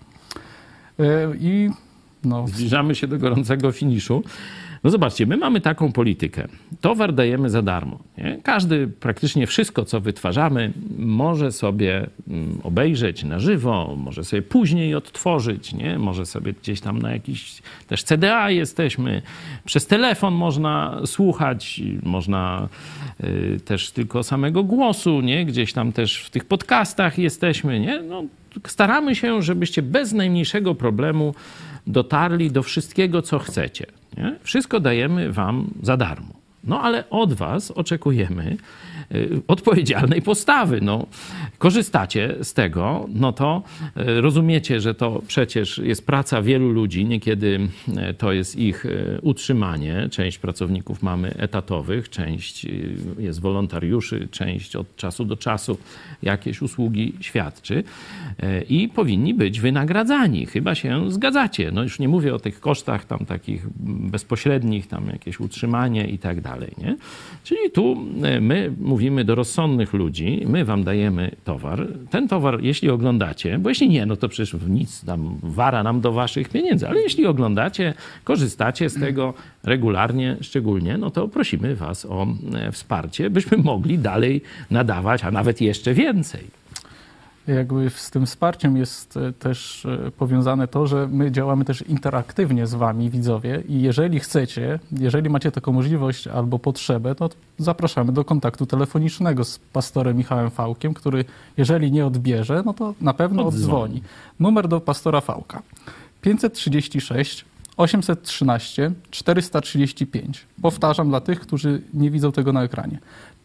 S1: i
S3: zbliżamy się do gorącego finiszu. No zobaczcie, my mamy taką politykę. Towar dajemy za darmo. Nie? Każdy, praktycznie wszystko, co wytwarzamy, może sobie obejrzeć na żywo, może sobie później odtworzyć, nie? Może sobie gdzieś tam na jakiś też CDA jesteśmy, przez telefon można słuchać, można też tylko samego głosu, nie? Gdzieś tam też w tych podcastach jesteśmy, nie? No, staramy się, żebyście bez najmniejszego problemu dotarli do wszystkiego, co chcecie. Nie? Wszystko dajemy wam za darmo. No ale od was oczekujemy odpowiedzialnej postawy. No, korzystacie z tego, no to rozumiecie, że to przecież jest praca wielu ludzi. Niekiedy to jest ich utrzymanie. Część pracowników mamy etatowych, część jest wolontariuszy, część od czasu do czasu jakieś usługi świadczy i powinni być wynagradzani. Chyba się zgadzacie. No już nie mówię o tych kosztach tam takich bezpośrednich, tam jakieś utrzymanie i tak dalej. Nie? Czyli tu my mówimy do rozsądnych ludzi, my wam dajemy towar. Ten towar, jeśli oglądacie, bo jeśli nie, no to przecież nic tam wara nam do waszych pieniędzy, ale jeśli oglądacie, korzystacie z tego regularnie, szczególnie, no to prosimy was o wsparcie, byśmy mogli dalej nadawać, a nawet jeszcze więcej.
S1: Jakby z tym wsparciem jest też powiązane to, że my działamy też interaktywnie z wami, widzowie, i jeżeli chcecie, jeżeli macie taką możliwość albo potrzebę, to zapraszamy do kontaktu telefonicznego z pastorem Michałem Fałkiem, który jeżeli nie odbierze, no to na pewno oddzwoni. Numer do pastora Fałka 536 813 435. Powtarzam dla tych, którzy nie widzą tego na ekranie.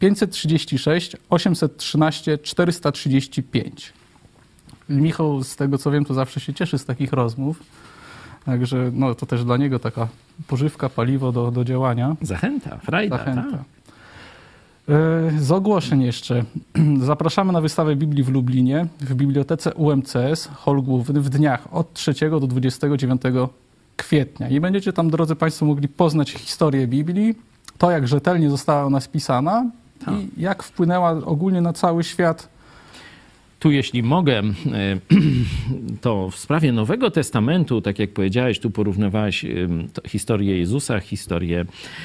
S1: 536 813 435. Michał, z tego co wiem, to zawsze się cieszy z takich rozmów. Także no, to też dla niego taka pożywka, paliwo do działania.
S3: Zachęta, frajda.
S1: Zachęta.
S3: Tak.
S1: Z ogłoszeń jeszcze. Zapraszamy na wystawę Biblii w Lublinie w Bibliotece UMCS, hol główny, w dniach od 3 do 29 kwietnia. I będziecie tam, drodzy Państwo, mogli poznać historię Biblii, to jak rzetelnie została ona spisana i jak wpłynęła ogólnie na cały świat.
S3: Tu, jeśli mogę, to w sprawie Nowego Testamentu, tak jak powiedziałeś, tu porównywałeś historię Jezusa, historię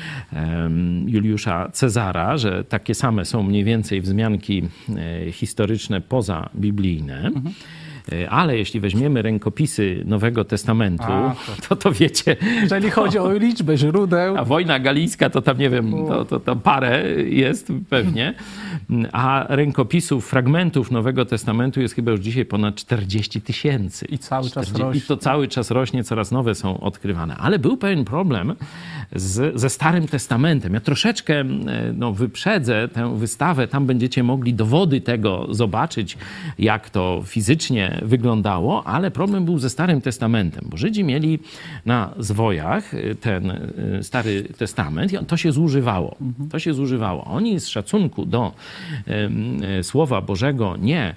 S3: Juliusza Cezara, że takie same są mniej więcej wzmianki historyczne pozabiblijne. Ale jeśli weźmiemy rękopisy Nowego Testamentu, to wiecie...
S1: Jeżeli chodzi o liczbę źródeł...
S3: A wojna galijska to tam, nie wiem, to tam parę jest pewnie. A rękopisów, fragmentów Nowego Testamentu jest chyba już dzisiaj ponad 40 000.
S1: I cały czas rośnie.
S3: I to cały czas rośnie, coraz nowe są odkrywane. Ale był pewien problem ze Starym Testamentem. Ja troszeczkę wyprzedzę tę wystawę. Tam będziecie mogli dowody tego zobaczyć, jak to fizycznie wyglądało, ale problem był ze Starym Testamentem, bo Żydzi mieli na zwojach ten Stary Testament i to się zużywało. To się zużywało. Oni z szacunku do Słowa Bożego nie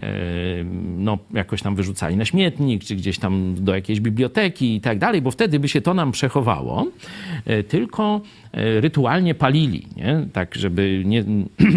S3: jakoś tam wyrzucali na śmietnik, czy gdzieś tam do jakiejś biblioteki i tak dalej, bo wtedy by się to nam przechowało, tylko rytualnie palili, nie? Tak, żeby nie,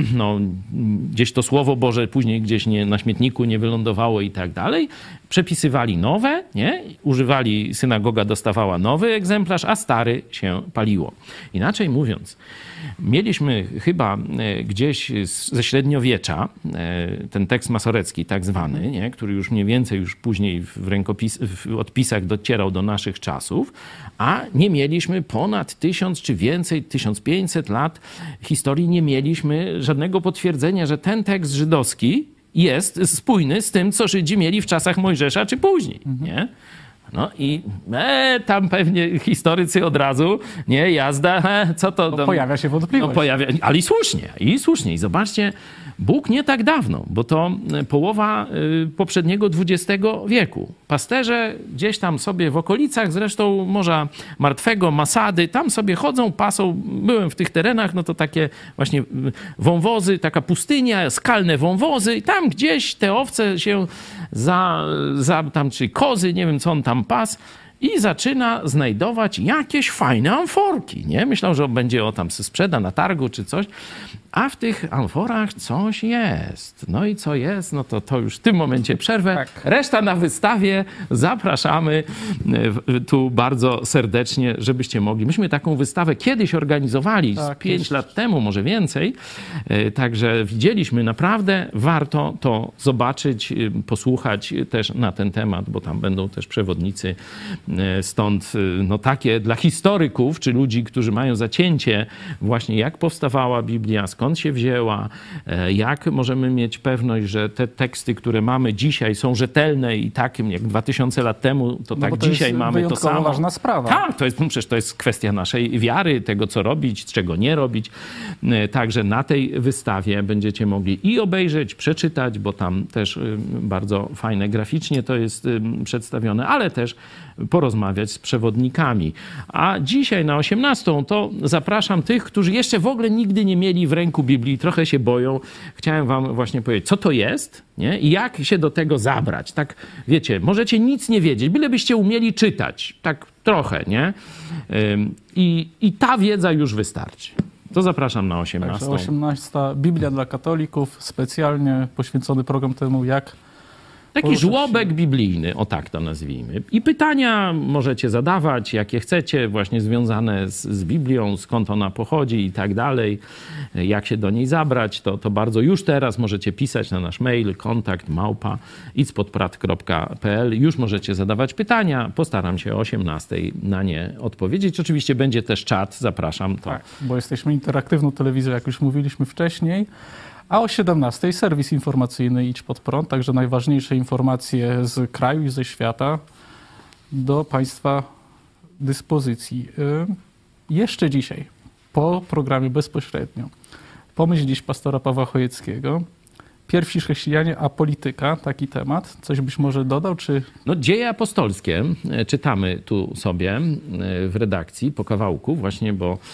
S3: gdzieś to Słowo Boże później gdzieś na śmietniku nie wylądowało i tak dalej. Przepisywali nowe, nie? Używali, synagoga dostawała nowy egzemplarz, a stary się paliło. Inaczej mówiąc, mieliśmy chyba gdzieś ze średniowiecza ten tekst masorecki tak zwany, nie? Który już mniej więcej już później w odpisach docierał do naszych czasów, a nie mieliśmy ponad 1000 czy więcej, 1500 lat historii, nie mieliśmy żadnego potwierdzenia, że ten tekst żydowski jest spójny z tym, co Żydzi mieli w czasach Mojżesza czy później, nie? No i tam pewnie historycy od razu, nie, jazda, co to...
S1: Tam, pojawia się wątpliwość.
S3: Ale i słusznie. I zobaczcie, Bóg nie tak dawno, bo to połowa poprzedniego XX wieku. Pasterze gdzieś tam sobie w okolicach, zresztą Morza Martwego, Masady, tam sobie chodzą, pasą. Byłem w tych terenach, no to takie właśnie wąwozy, taka pustynia, skalne wąwozy i tam gdzieś te owce się tam, czy kozy, nie wiem co on tam pas, i zaczyna znajdować jakieś fajne amforki, nie? Myślał, że będzie tam se sprzeda na targu czy coś, a w tych amforach coś jest. No i co jest? No to już w tym momencie przerwę. Tak. Reszta na wystawie. Zapraszamy tu bardzo serdecznie, żebyście mogli. Myśmy taką wystawę kiedyś organizowali, tak, 5 lat temu, może więcej. Także widzieliśmy, naprawdę warto to zobaczyć, posłuchać też na ten temat, bo tam będą też przewodnicy. Stąd takie dla historyków, czy ludzi, którzy mają zacięcie właśnie jak powstawała Biblia, skąd się wzięła, jak możemy mieć pewność, że te teksty, które mamy dzisiaj są rzetelne i takim jak 2000 lat temu, to tak dzisiaj mamy to samo.
S1: To jest ważna sprawa.
S3: Tak, przecież to jest kwestia naszej wiary, tego co robić, czego nie robić. Także na tej wystawie będziecie mogli i obejrzeć, przeczytać, bo tam też bardzo fajne graficznie to jest przedstawione, ale też porozmawiać z przewodnikami. A dzisiaj na 18 to zapraszam tych, którzy jeszcze w ogóle nigdy nie mieli w ręku Biblii, trochę się boją. Chciałem wam właśnie powiedzieć, co to jest, nie? I jak się do tego zabrać. Tak, wiecie, możecie nic nie wiedzieć, bylebyście umieli czytać. Tak trochę, nie? I ta wiedza już wystarczy. To zapraszam na 18.
S1: Także 18. Biblia dla katolików, specjalnie poświęcony program temu, jak
S3: taki żłobek biblijny, o tak to nazwijmy. I pytania możecie zadawać, jakie chcecie, właśnie związane z Biblią, skąd ona pochodzi i tak dalej, jak się do niej zabrać, to bardzo już teraz możecie pisać na nasz mail kontakt@itspodprat.pl. Już możecie zadawać pytania, postaram się o 18 na nie odpowiedzieć. Oczywiście będzie też czat, zapraszam.
S1: Tak, bo jesteśmy interaktywną telewizją, jak już mówiliśmy wcześniej. A o 17 serwis informacyjny Idź Pod Prąd, także najważniejsze informacje z kraju i ze świata do Państwa dyspozycji. Jeszcze dzisiaj, po programie bezpośrednio, pomyśl dziś pastora Pawła Chojeckiego. Pierwsi chrześcijanie, a polityka, taki temat. Coś byś może dodał, czy...
S3: No, dzieje apostolskie czytamy tu sobie w redakcji po kawałku, właśnie, bo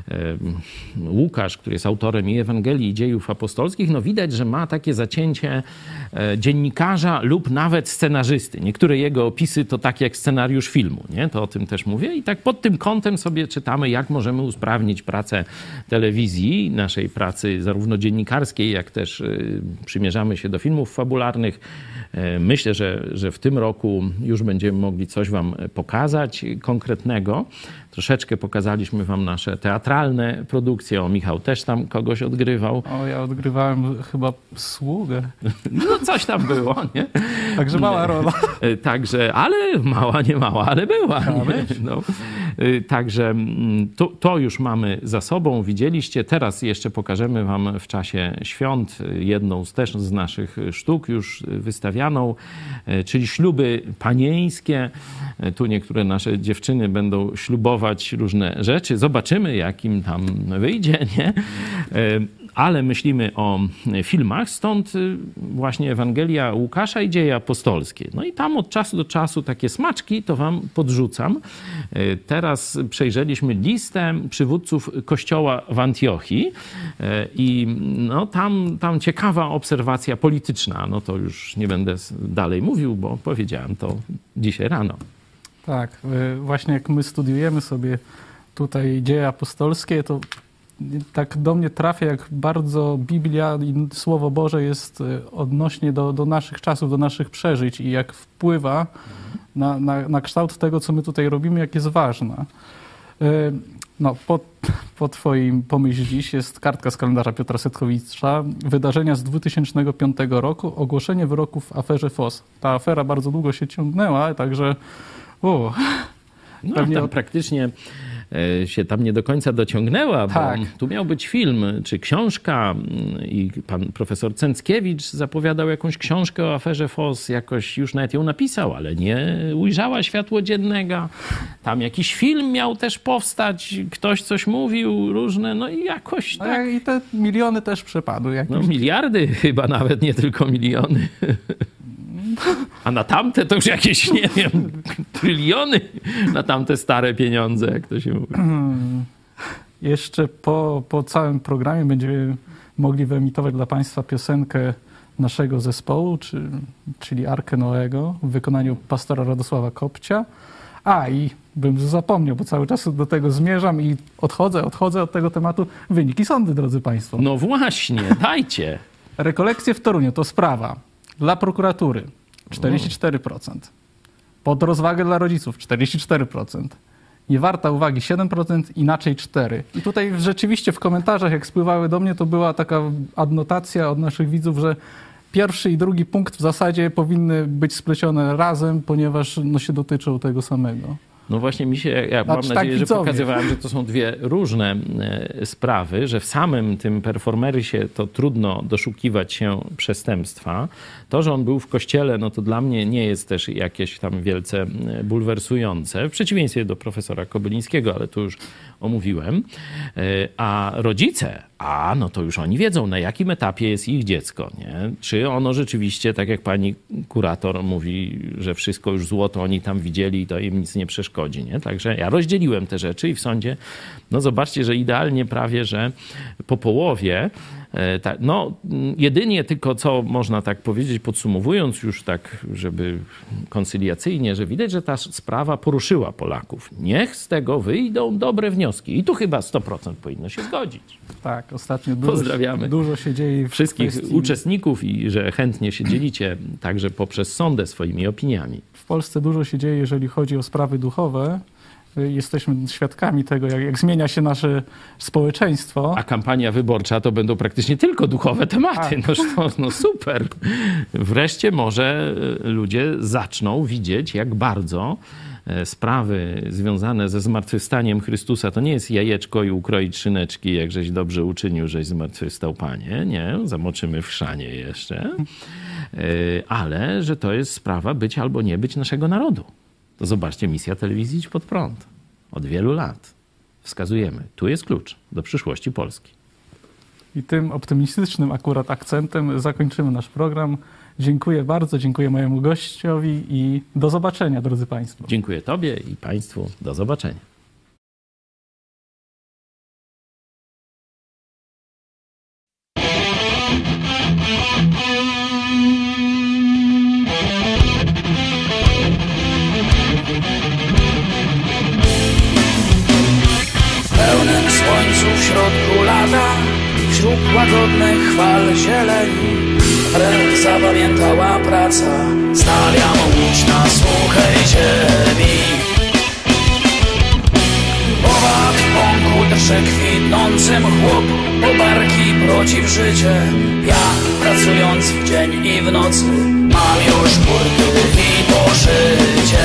S3: Łukasz, który jest autorem i Ewangelii, i Dziejów Apostolskich, no widać, że ma takie zacięcie dziennikarza lub nawet scenarzysty. Niektóre jego opisy to tak jak scenariusz filmu, nie? To o tym też mówię. I tak pod tym kątem sobie czytamy, jak możemy usprawnić pracę telewizji, naszej pracy zarówno dziennikarskiej, jak też przymierzamy się do filmów fabularnych. Myślę, że w tym roku już będziemy mogli coś wam pokazać konkretnego. Troszeczkę pokazaliśmy wam nasze teatralne produkcje. O, Michał też tam kogoś odgrywał.
S1: O, ja odgrywałem chyba sługę.
S3: No coś tam było, nie?
S1: Także mała rola.
S3: Także, ale mała, nie mała, ale była. No. Także to już mamy za sobą, widzieliście. Teraz jeszcze pokażemy wam w czasie świąt jedną też z naszych sztuk już wystawianą, czyli śluby panieńskie. Tu niektóre nasze dziewczyny będą ślubować różne rzeczy. Zobaczymy, jak im tam wyjdzie, nie? Ale myślimy o filmach, stąd właśnie Ewangelia Łukasza i Dzieje Apostolskie. No i tam od czasu do czasu takie smaczki to wam podrzucam. Teraz przejrzeliśmy listę przywódców kościoła w Antiochii i no tam ciekawa obserwacja polityczna. No to już nie będę dalej mówił, bo powiedziałem to dzisiaj rano.
S1: Tak, właśnie jak my studiujemy sobie tutaj Dzieje Apostolskie, to tak do mnie trafia, jak bardzo Biblia i Słowo Boże jest odnośnie do naszych czasów, do naszych przeżyć i jak wpływa na kształt tego, co my tutaj robimy, jak jest ważna. No, po twoim pomyśl dziś jest kartka z kalendarza Piotra Setkowicza, wydarzenia z 2005 roku, ogłoszenie wyroku w aferze FOS. Ta afera bardzo długo się ciągnęła, także
S3: no, tam praktycznie się tam nie do końca dociągnęła,
S1: tak.
S3: Bo tu miał być film czy książka i pan profesor Cęckiewicz zapowiadał jakąś książkę o aferze FOS, jakoś już nawet ją napisał, ale nie ujrzała światło dziennego. Tam jakiś film miał też powstać, ktoś coś mówił, różne, no i jakoś tak.
S1: I te miliony też przepadły.
S3: No miliardy chyba nawet, nie tylko miliony. A na tamte to już jakieś, nie wiem, tryliony na tamte stare pieniądze, jak to się mówi.
S1: Jeszcze po całym programie będziemy mogli wyemitować dla Państwa piosenkę naszego zespołu, czyli Arkę Noego w wykonaniu pastora Radosława Kopcia. I bym zapomniał, bo cały czas do tego zmierzam i odchodzę od tego tematu. Wyniki sądy, drodzy Państwo.
S3: No właśnie, dajcie.
S1: Rekolekcje w Toruniu to sprawa dla prokuratury 44%. Pod rozwagę dla rodziców 44%. Nie warta uwagi 7%, inaczej 4%. I tutaj rzeczywiście w komentarzach, jak spływały do mnie, to była taka adnotacja od naszych widzów, że pierwszy i drugi punkt w zasadzie powinny być splecione razem, ponieważ się dotyczą tego samego.
S3: No właśnie mam nadzieję, że pokazywałem, że to są dwie różne sprawy, że w samym tym performersie to trudno doszukiwać się przestępstwa. To, że on był w kościele, no to dla mnie nie jest też jakieś tam wielce bulwersujące, w przeciwieństwie do profesora Kobylińskiego, ale tu już omówiłem. A rodzice, no to już oni wiedzą, na jakim etapie jest ich dziecko, nie? Czy ono rzeczywiście, tak jak pani kurator mówi, że wszystko już złoto oni tam widzieli i to im nic nie przeszkodzi, nie? Także ja rozdzieliłem te rzeczy i w sądzie, no zobaczcie, że idealnie prawie, że po połowie, no jedynie tylko co można tak powiedzieć, podsumowując już tak, żeby koncyliacyjnie, że widać, że ta sprawa poruszyła Polaków. Niech z tego wyjdą dobre wnioski. I tu chyba 100% powinno się zgodzić.
S1: Tak, ostatnio dużo się dzieje.
S3: Wszystkich uczestników i że chętnie się dzielicie także poprzez sondę swoimi opiniami.
S1: W Polsce dużo się dzieje, jeżeli chodzi o sprawy duchowe. Jesteśmy świadkami tego, jak zmienia się nasze społeczeństwo.
S3: A kampania wyborcza to będą praktycznie tylko duchowe tematy. No super. Wreszcie może ludzie zaczną widzieć, jak bardzo sprawy związane ze zmartwychwstaniem Chrystusa to nie jest jajeczko i ukroić szyneczki, jak żeś dobrze uczynił, żeś zmartwychwstał, Panie. Nie, zamoczymy w chrzanie jeszcze. Ale że to jest sprawa być albo nie być naszego narodu. To zobaczcie, misja telewizji Idź Pod Prąd. Od wielu lat wskazujemy, tu jest klucz do przyszłości Polski.
S1: I tym optymistycznym akurat akcentem zakończymy nasz program. Dziękuję bardzo, dziękuję mojemu gościowi i do zobaczenia, drodzy Państwo.
S3: Dziękuję Tobie i Państwu. Do zobaczenia.
S5: żadnych chwal zieleni. Wręcz zapamiętała praca, stawiam łódź na suchej ziemi. Owad w pąku drży kwitnącym chłop, po barki proci w życie. Ja, pracując w dzień i w nocy, mam już burty i poszycie.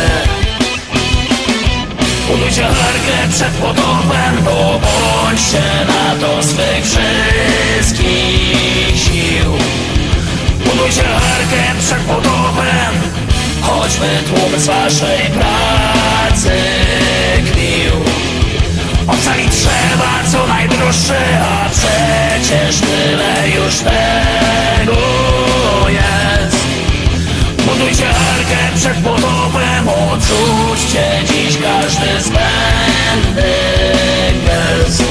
S5: Budujcie arkę przed potopem, bo bądźcie na to swych wszystkich sił. Budujcie arkę przed potopem, choćby tłum z waszej pracy kpił. Ocalić trzeba co najdroższe, a przecież tyle już tego jest. Budujcie arkę przed potopem, odrzućcie dziś każdy zbędny gest.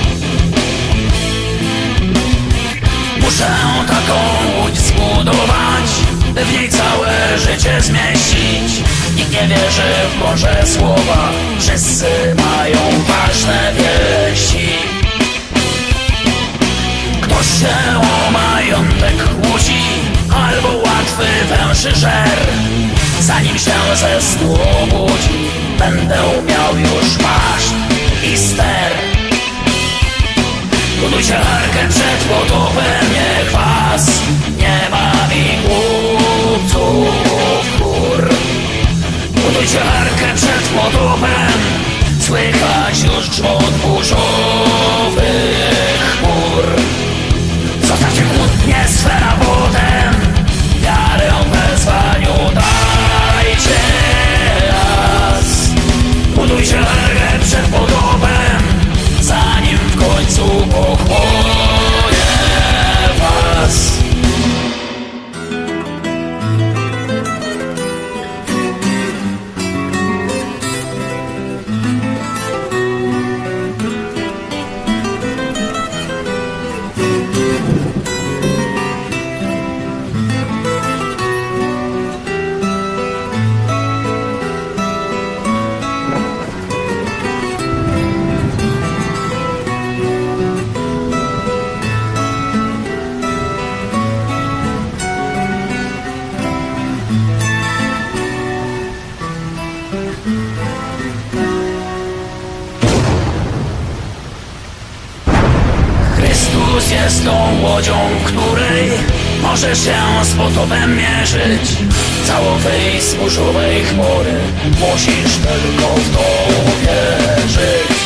S5: Muszę taką łódź zbudować, by w niej całe życie zmieścić. Nikt nie wierzy w Boże słowa, wszyscy mają ważne wieści. Ktoś się o majątek kłóci, albo łatwy węży żer. Zanim się ze snu obudzi, będę miał już maszt i ster. Budujcie arkę przed potopem, niech was nie bawi głupców chór. Budujcie arkę przed potopem, słychać już grzmot burzowych chmur. Zostawcie kłótnie swe na potem, wiarę w wezwaniu dajcie raz. Budujcie arkę przed potopem, zanim w końcu pochłonie was. Jest tą łodzią, w której możesz się z potopem mierzyć. Całowej zburzowej chmury musisz tylko w to uwierzyć.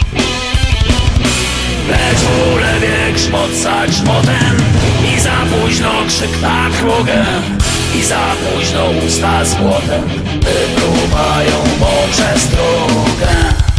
S5: Lecz w ulewie grzmot za grzmotem i za późno krzyk na krugę, i za późno usta z błotem wypruwają bo przez drogę.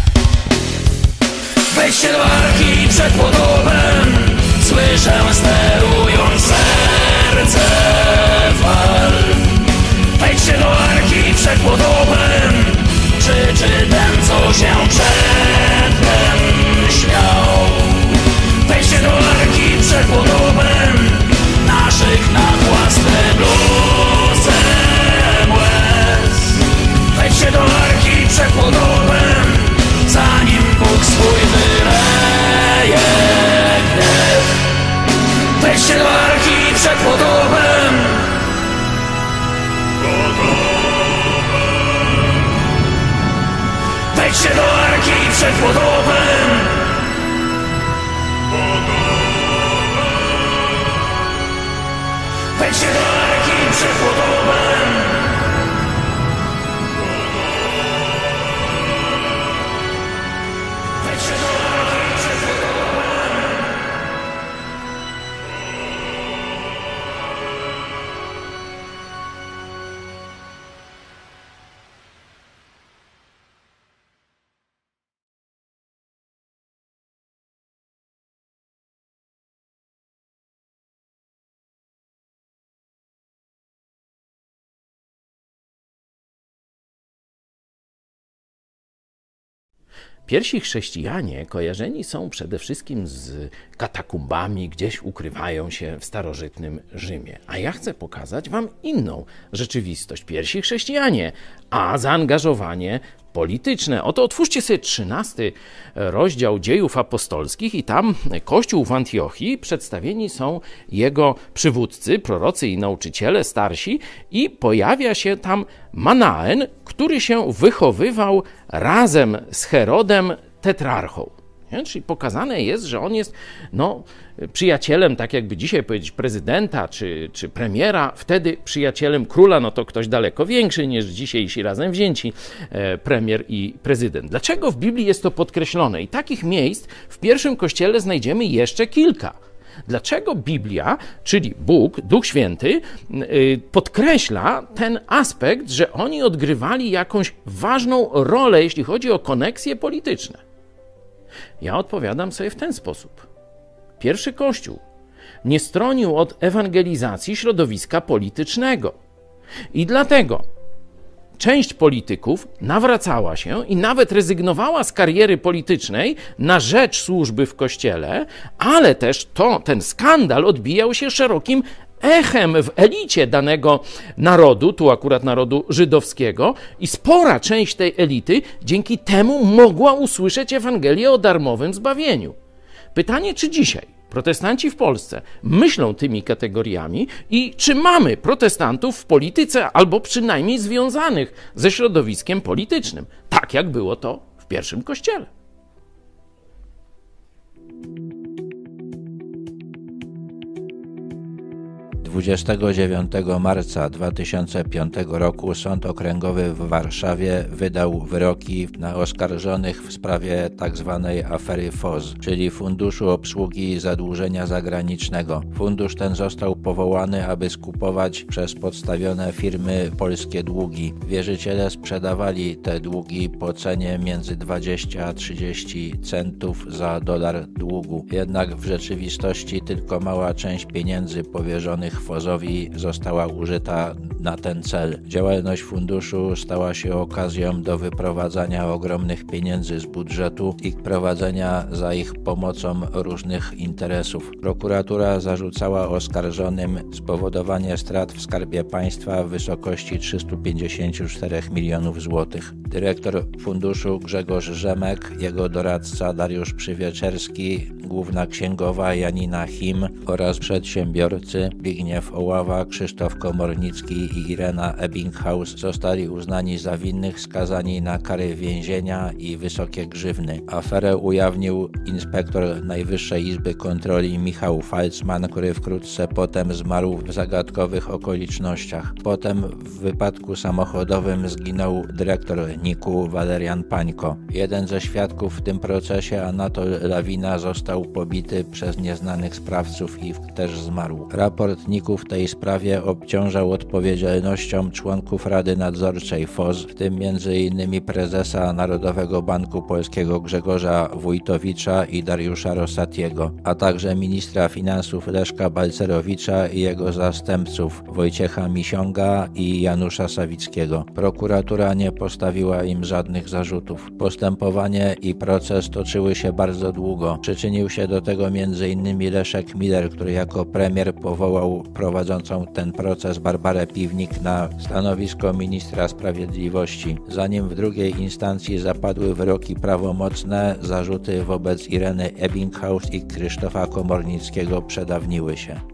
S5: Wejdźcie do arki przed potopem, słyszę sterując serce fal. Wejdźcie do arki przed potopem, krzyczy ten, co się przedtem śmiał. Wejdźcie do arki przed potopem, naszych nad własny blusem łez. Wejdźcie do arki przed potopem, zanim Bóg swój wyleje gniew. Wejdźcie do arki przed potopem. Wejdźcie do arki przed potopem. Wejdźcie do arki przed potopem. Wejdźcie do arki przed potopem.
S3: Pierwsi chrześcijanie kojarzeni są przede wszystkim z katakumbami, gdzieś ukrywają się w starożytnym Rzymie. A ja chcę pokazać wam inną rzeczywistość. Pierwsi chrześcijanie, a zaangażowanie polityczne. Oto otwórzcie sobie 13 rozdział Dziejów Apostolskich i tam Kościół w Antiochii przedstawieni są jego przywódcy, prorocy i nauczyciele starsi i pojawia się tam Manaen, który się wychowywał razem z Herodem tetrarchą. Nie? Czyli pokazane jest, że on jest przyjacielem, tak jakby dzisiaj powiedzieć, prezydenta czy premiera, wtedy przyjacielem króla, to ktoś daleko większy niż dzisiejsi razem wzięci premier i prezydent. Dlaczego w Biblii jest to podkreślone? I takich miejsc w pierwszym kościele znajdziemy jeszcze kilka. Dlaczego Biblia, czyli Bóg, Duch Święty, podkreśla ten aspekt, że oni odgrywali jakąś ważną rolę, jeśli chodzi o koneksje polityczne? Ja odpowiadam sobie w ten sposób. Pierwszy Kościół nie stronił od ewangelizacji środowiska politycznego. I dlatego część polityków nawracała się i nawet rezygnowała z kariery politycznej na rzecz służby w Kościele, ale też ten skandal odbijał się szerokim echem w elicie danego narodu, tu akurat narodu żydowskiego, i spora część tej elity dzięki temu mogła usłyszeć Ewangelię o darmowym zbawieniu. Pytanie, czy dzisiaj protestanci w Polsce myślą tymi kategoriami i czy mamy protestantów w polityce albo przynajmniej związanych ze środowiskiem politycznym, tak jak było to w pierwszym Kościele.
S6: 29 marca 2005 roku Sąd Okręgowy w Warszawie wydał wyroki na oskarżonych w sprawie tzw. afery FOZ, czyli Funduszu Obsługi Zadłużenia Zagranicznego. Fundusz ten został powołany, aby skupować przez podstawione firmy polskie długi. Wierzyciele sprzedawali te długi po cenie między 20 a 30 centów za dolar długu. Jednak w rzeczywistości tylko mała część pieniędzy powierzonych FOZ-owi została użyta na ten cel. Działalność funduszu stała się okazją do wyprowadzania ogromnych pieniędzy z budżetu i prowadzenia za ich pomocą różnych interesów. Prokuratura zarzucała oskarżonym spowodowanie strat w Skarbie Państwa w wysokości 354 milionów złotych. Dyrektor funduszu Grzegorz Rzemek, jego doradca Dariusz Przywieczerski, główna księgowa Janina Him oraz przedsiębiorcy Zbigniew Oława, Krzysztof Komornicki i Irena Ebbinghaus zostali uznani za winnych, skazani na kary więzienia i wysokie grzywny. Aferę ujawnił inspektor Najwyższej Izby Kontroli Michał Falcman, który wkrótce potem zmarł w zagadkowych okolicznościach. Potem w wypadku samochodowym zginął dyrektor NIK-u Walerian Pańko. Jeden ze świadków w tym procesie, Anatol Lawina, został pobity przez nieznanych sprawców i też zmarł. Raport NIK-u w tej sprawie obciążał odpowiedzialnością członków Rady Nadzorczej FOZ, w tym m.in. prezesa Narodowego Banku Polskiego Grzegorza Wójtowicza i Dariusza Rosatiego, a także ministra finansów Leszka Balcerowicza i jego zastępców Wojciecha Misionga i Janusza Sawickiego. Prokuratura nie postawiła im żadnych zarzutów. Postępowanie i proces toczyły się bardzo długo. Przyczynił się do tego m.in. Leszek Miller, który jako premier powołał prowadzącą ten proces Barbarę Piwnik na stanowisko ministra sprawiedliwości. Zanim w drugiej instancji zapadły wyroki prawomocne, zarzuty wobec Ireny Ebbinghaus i Krzysztofa Komornickiego przedawniły się.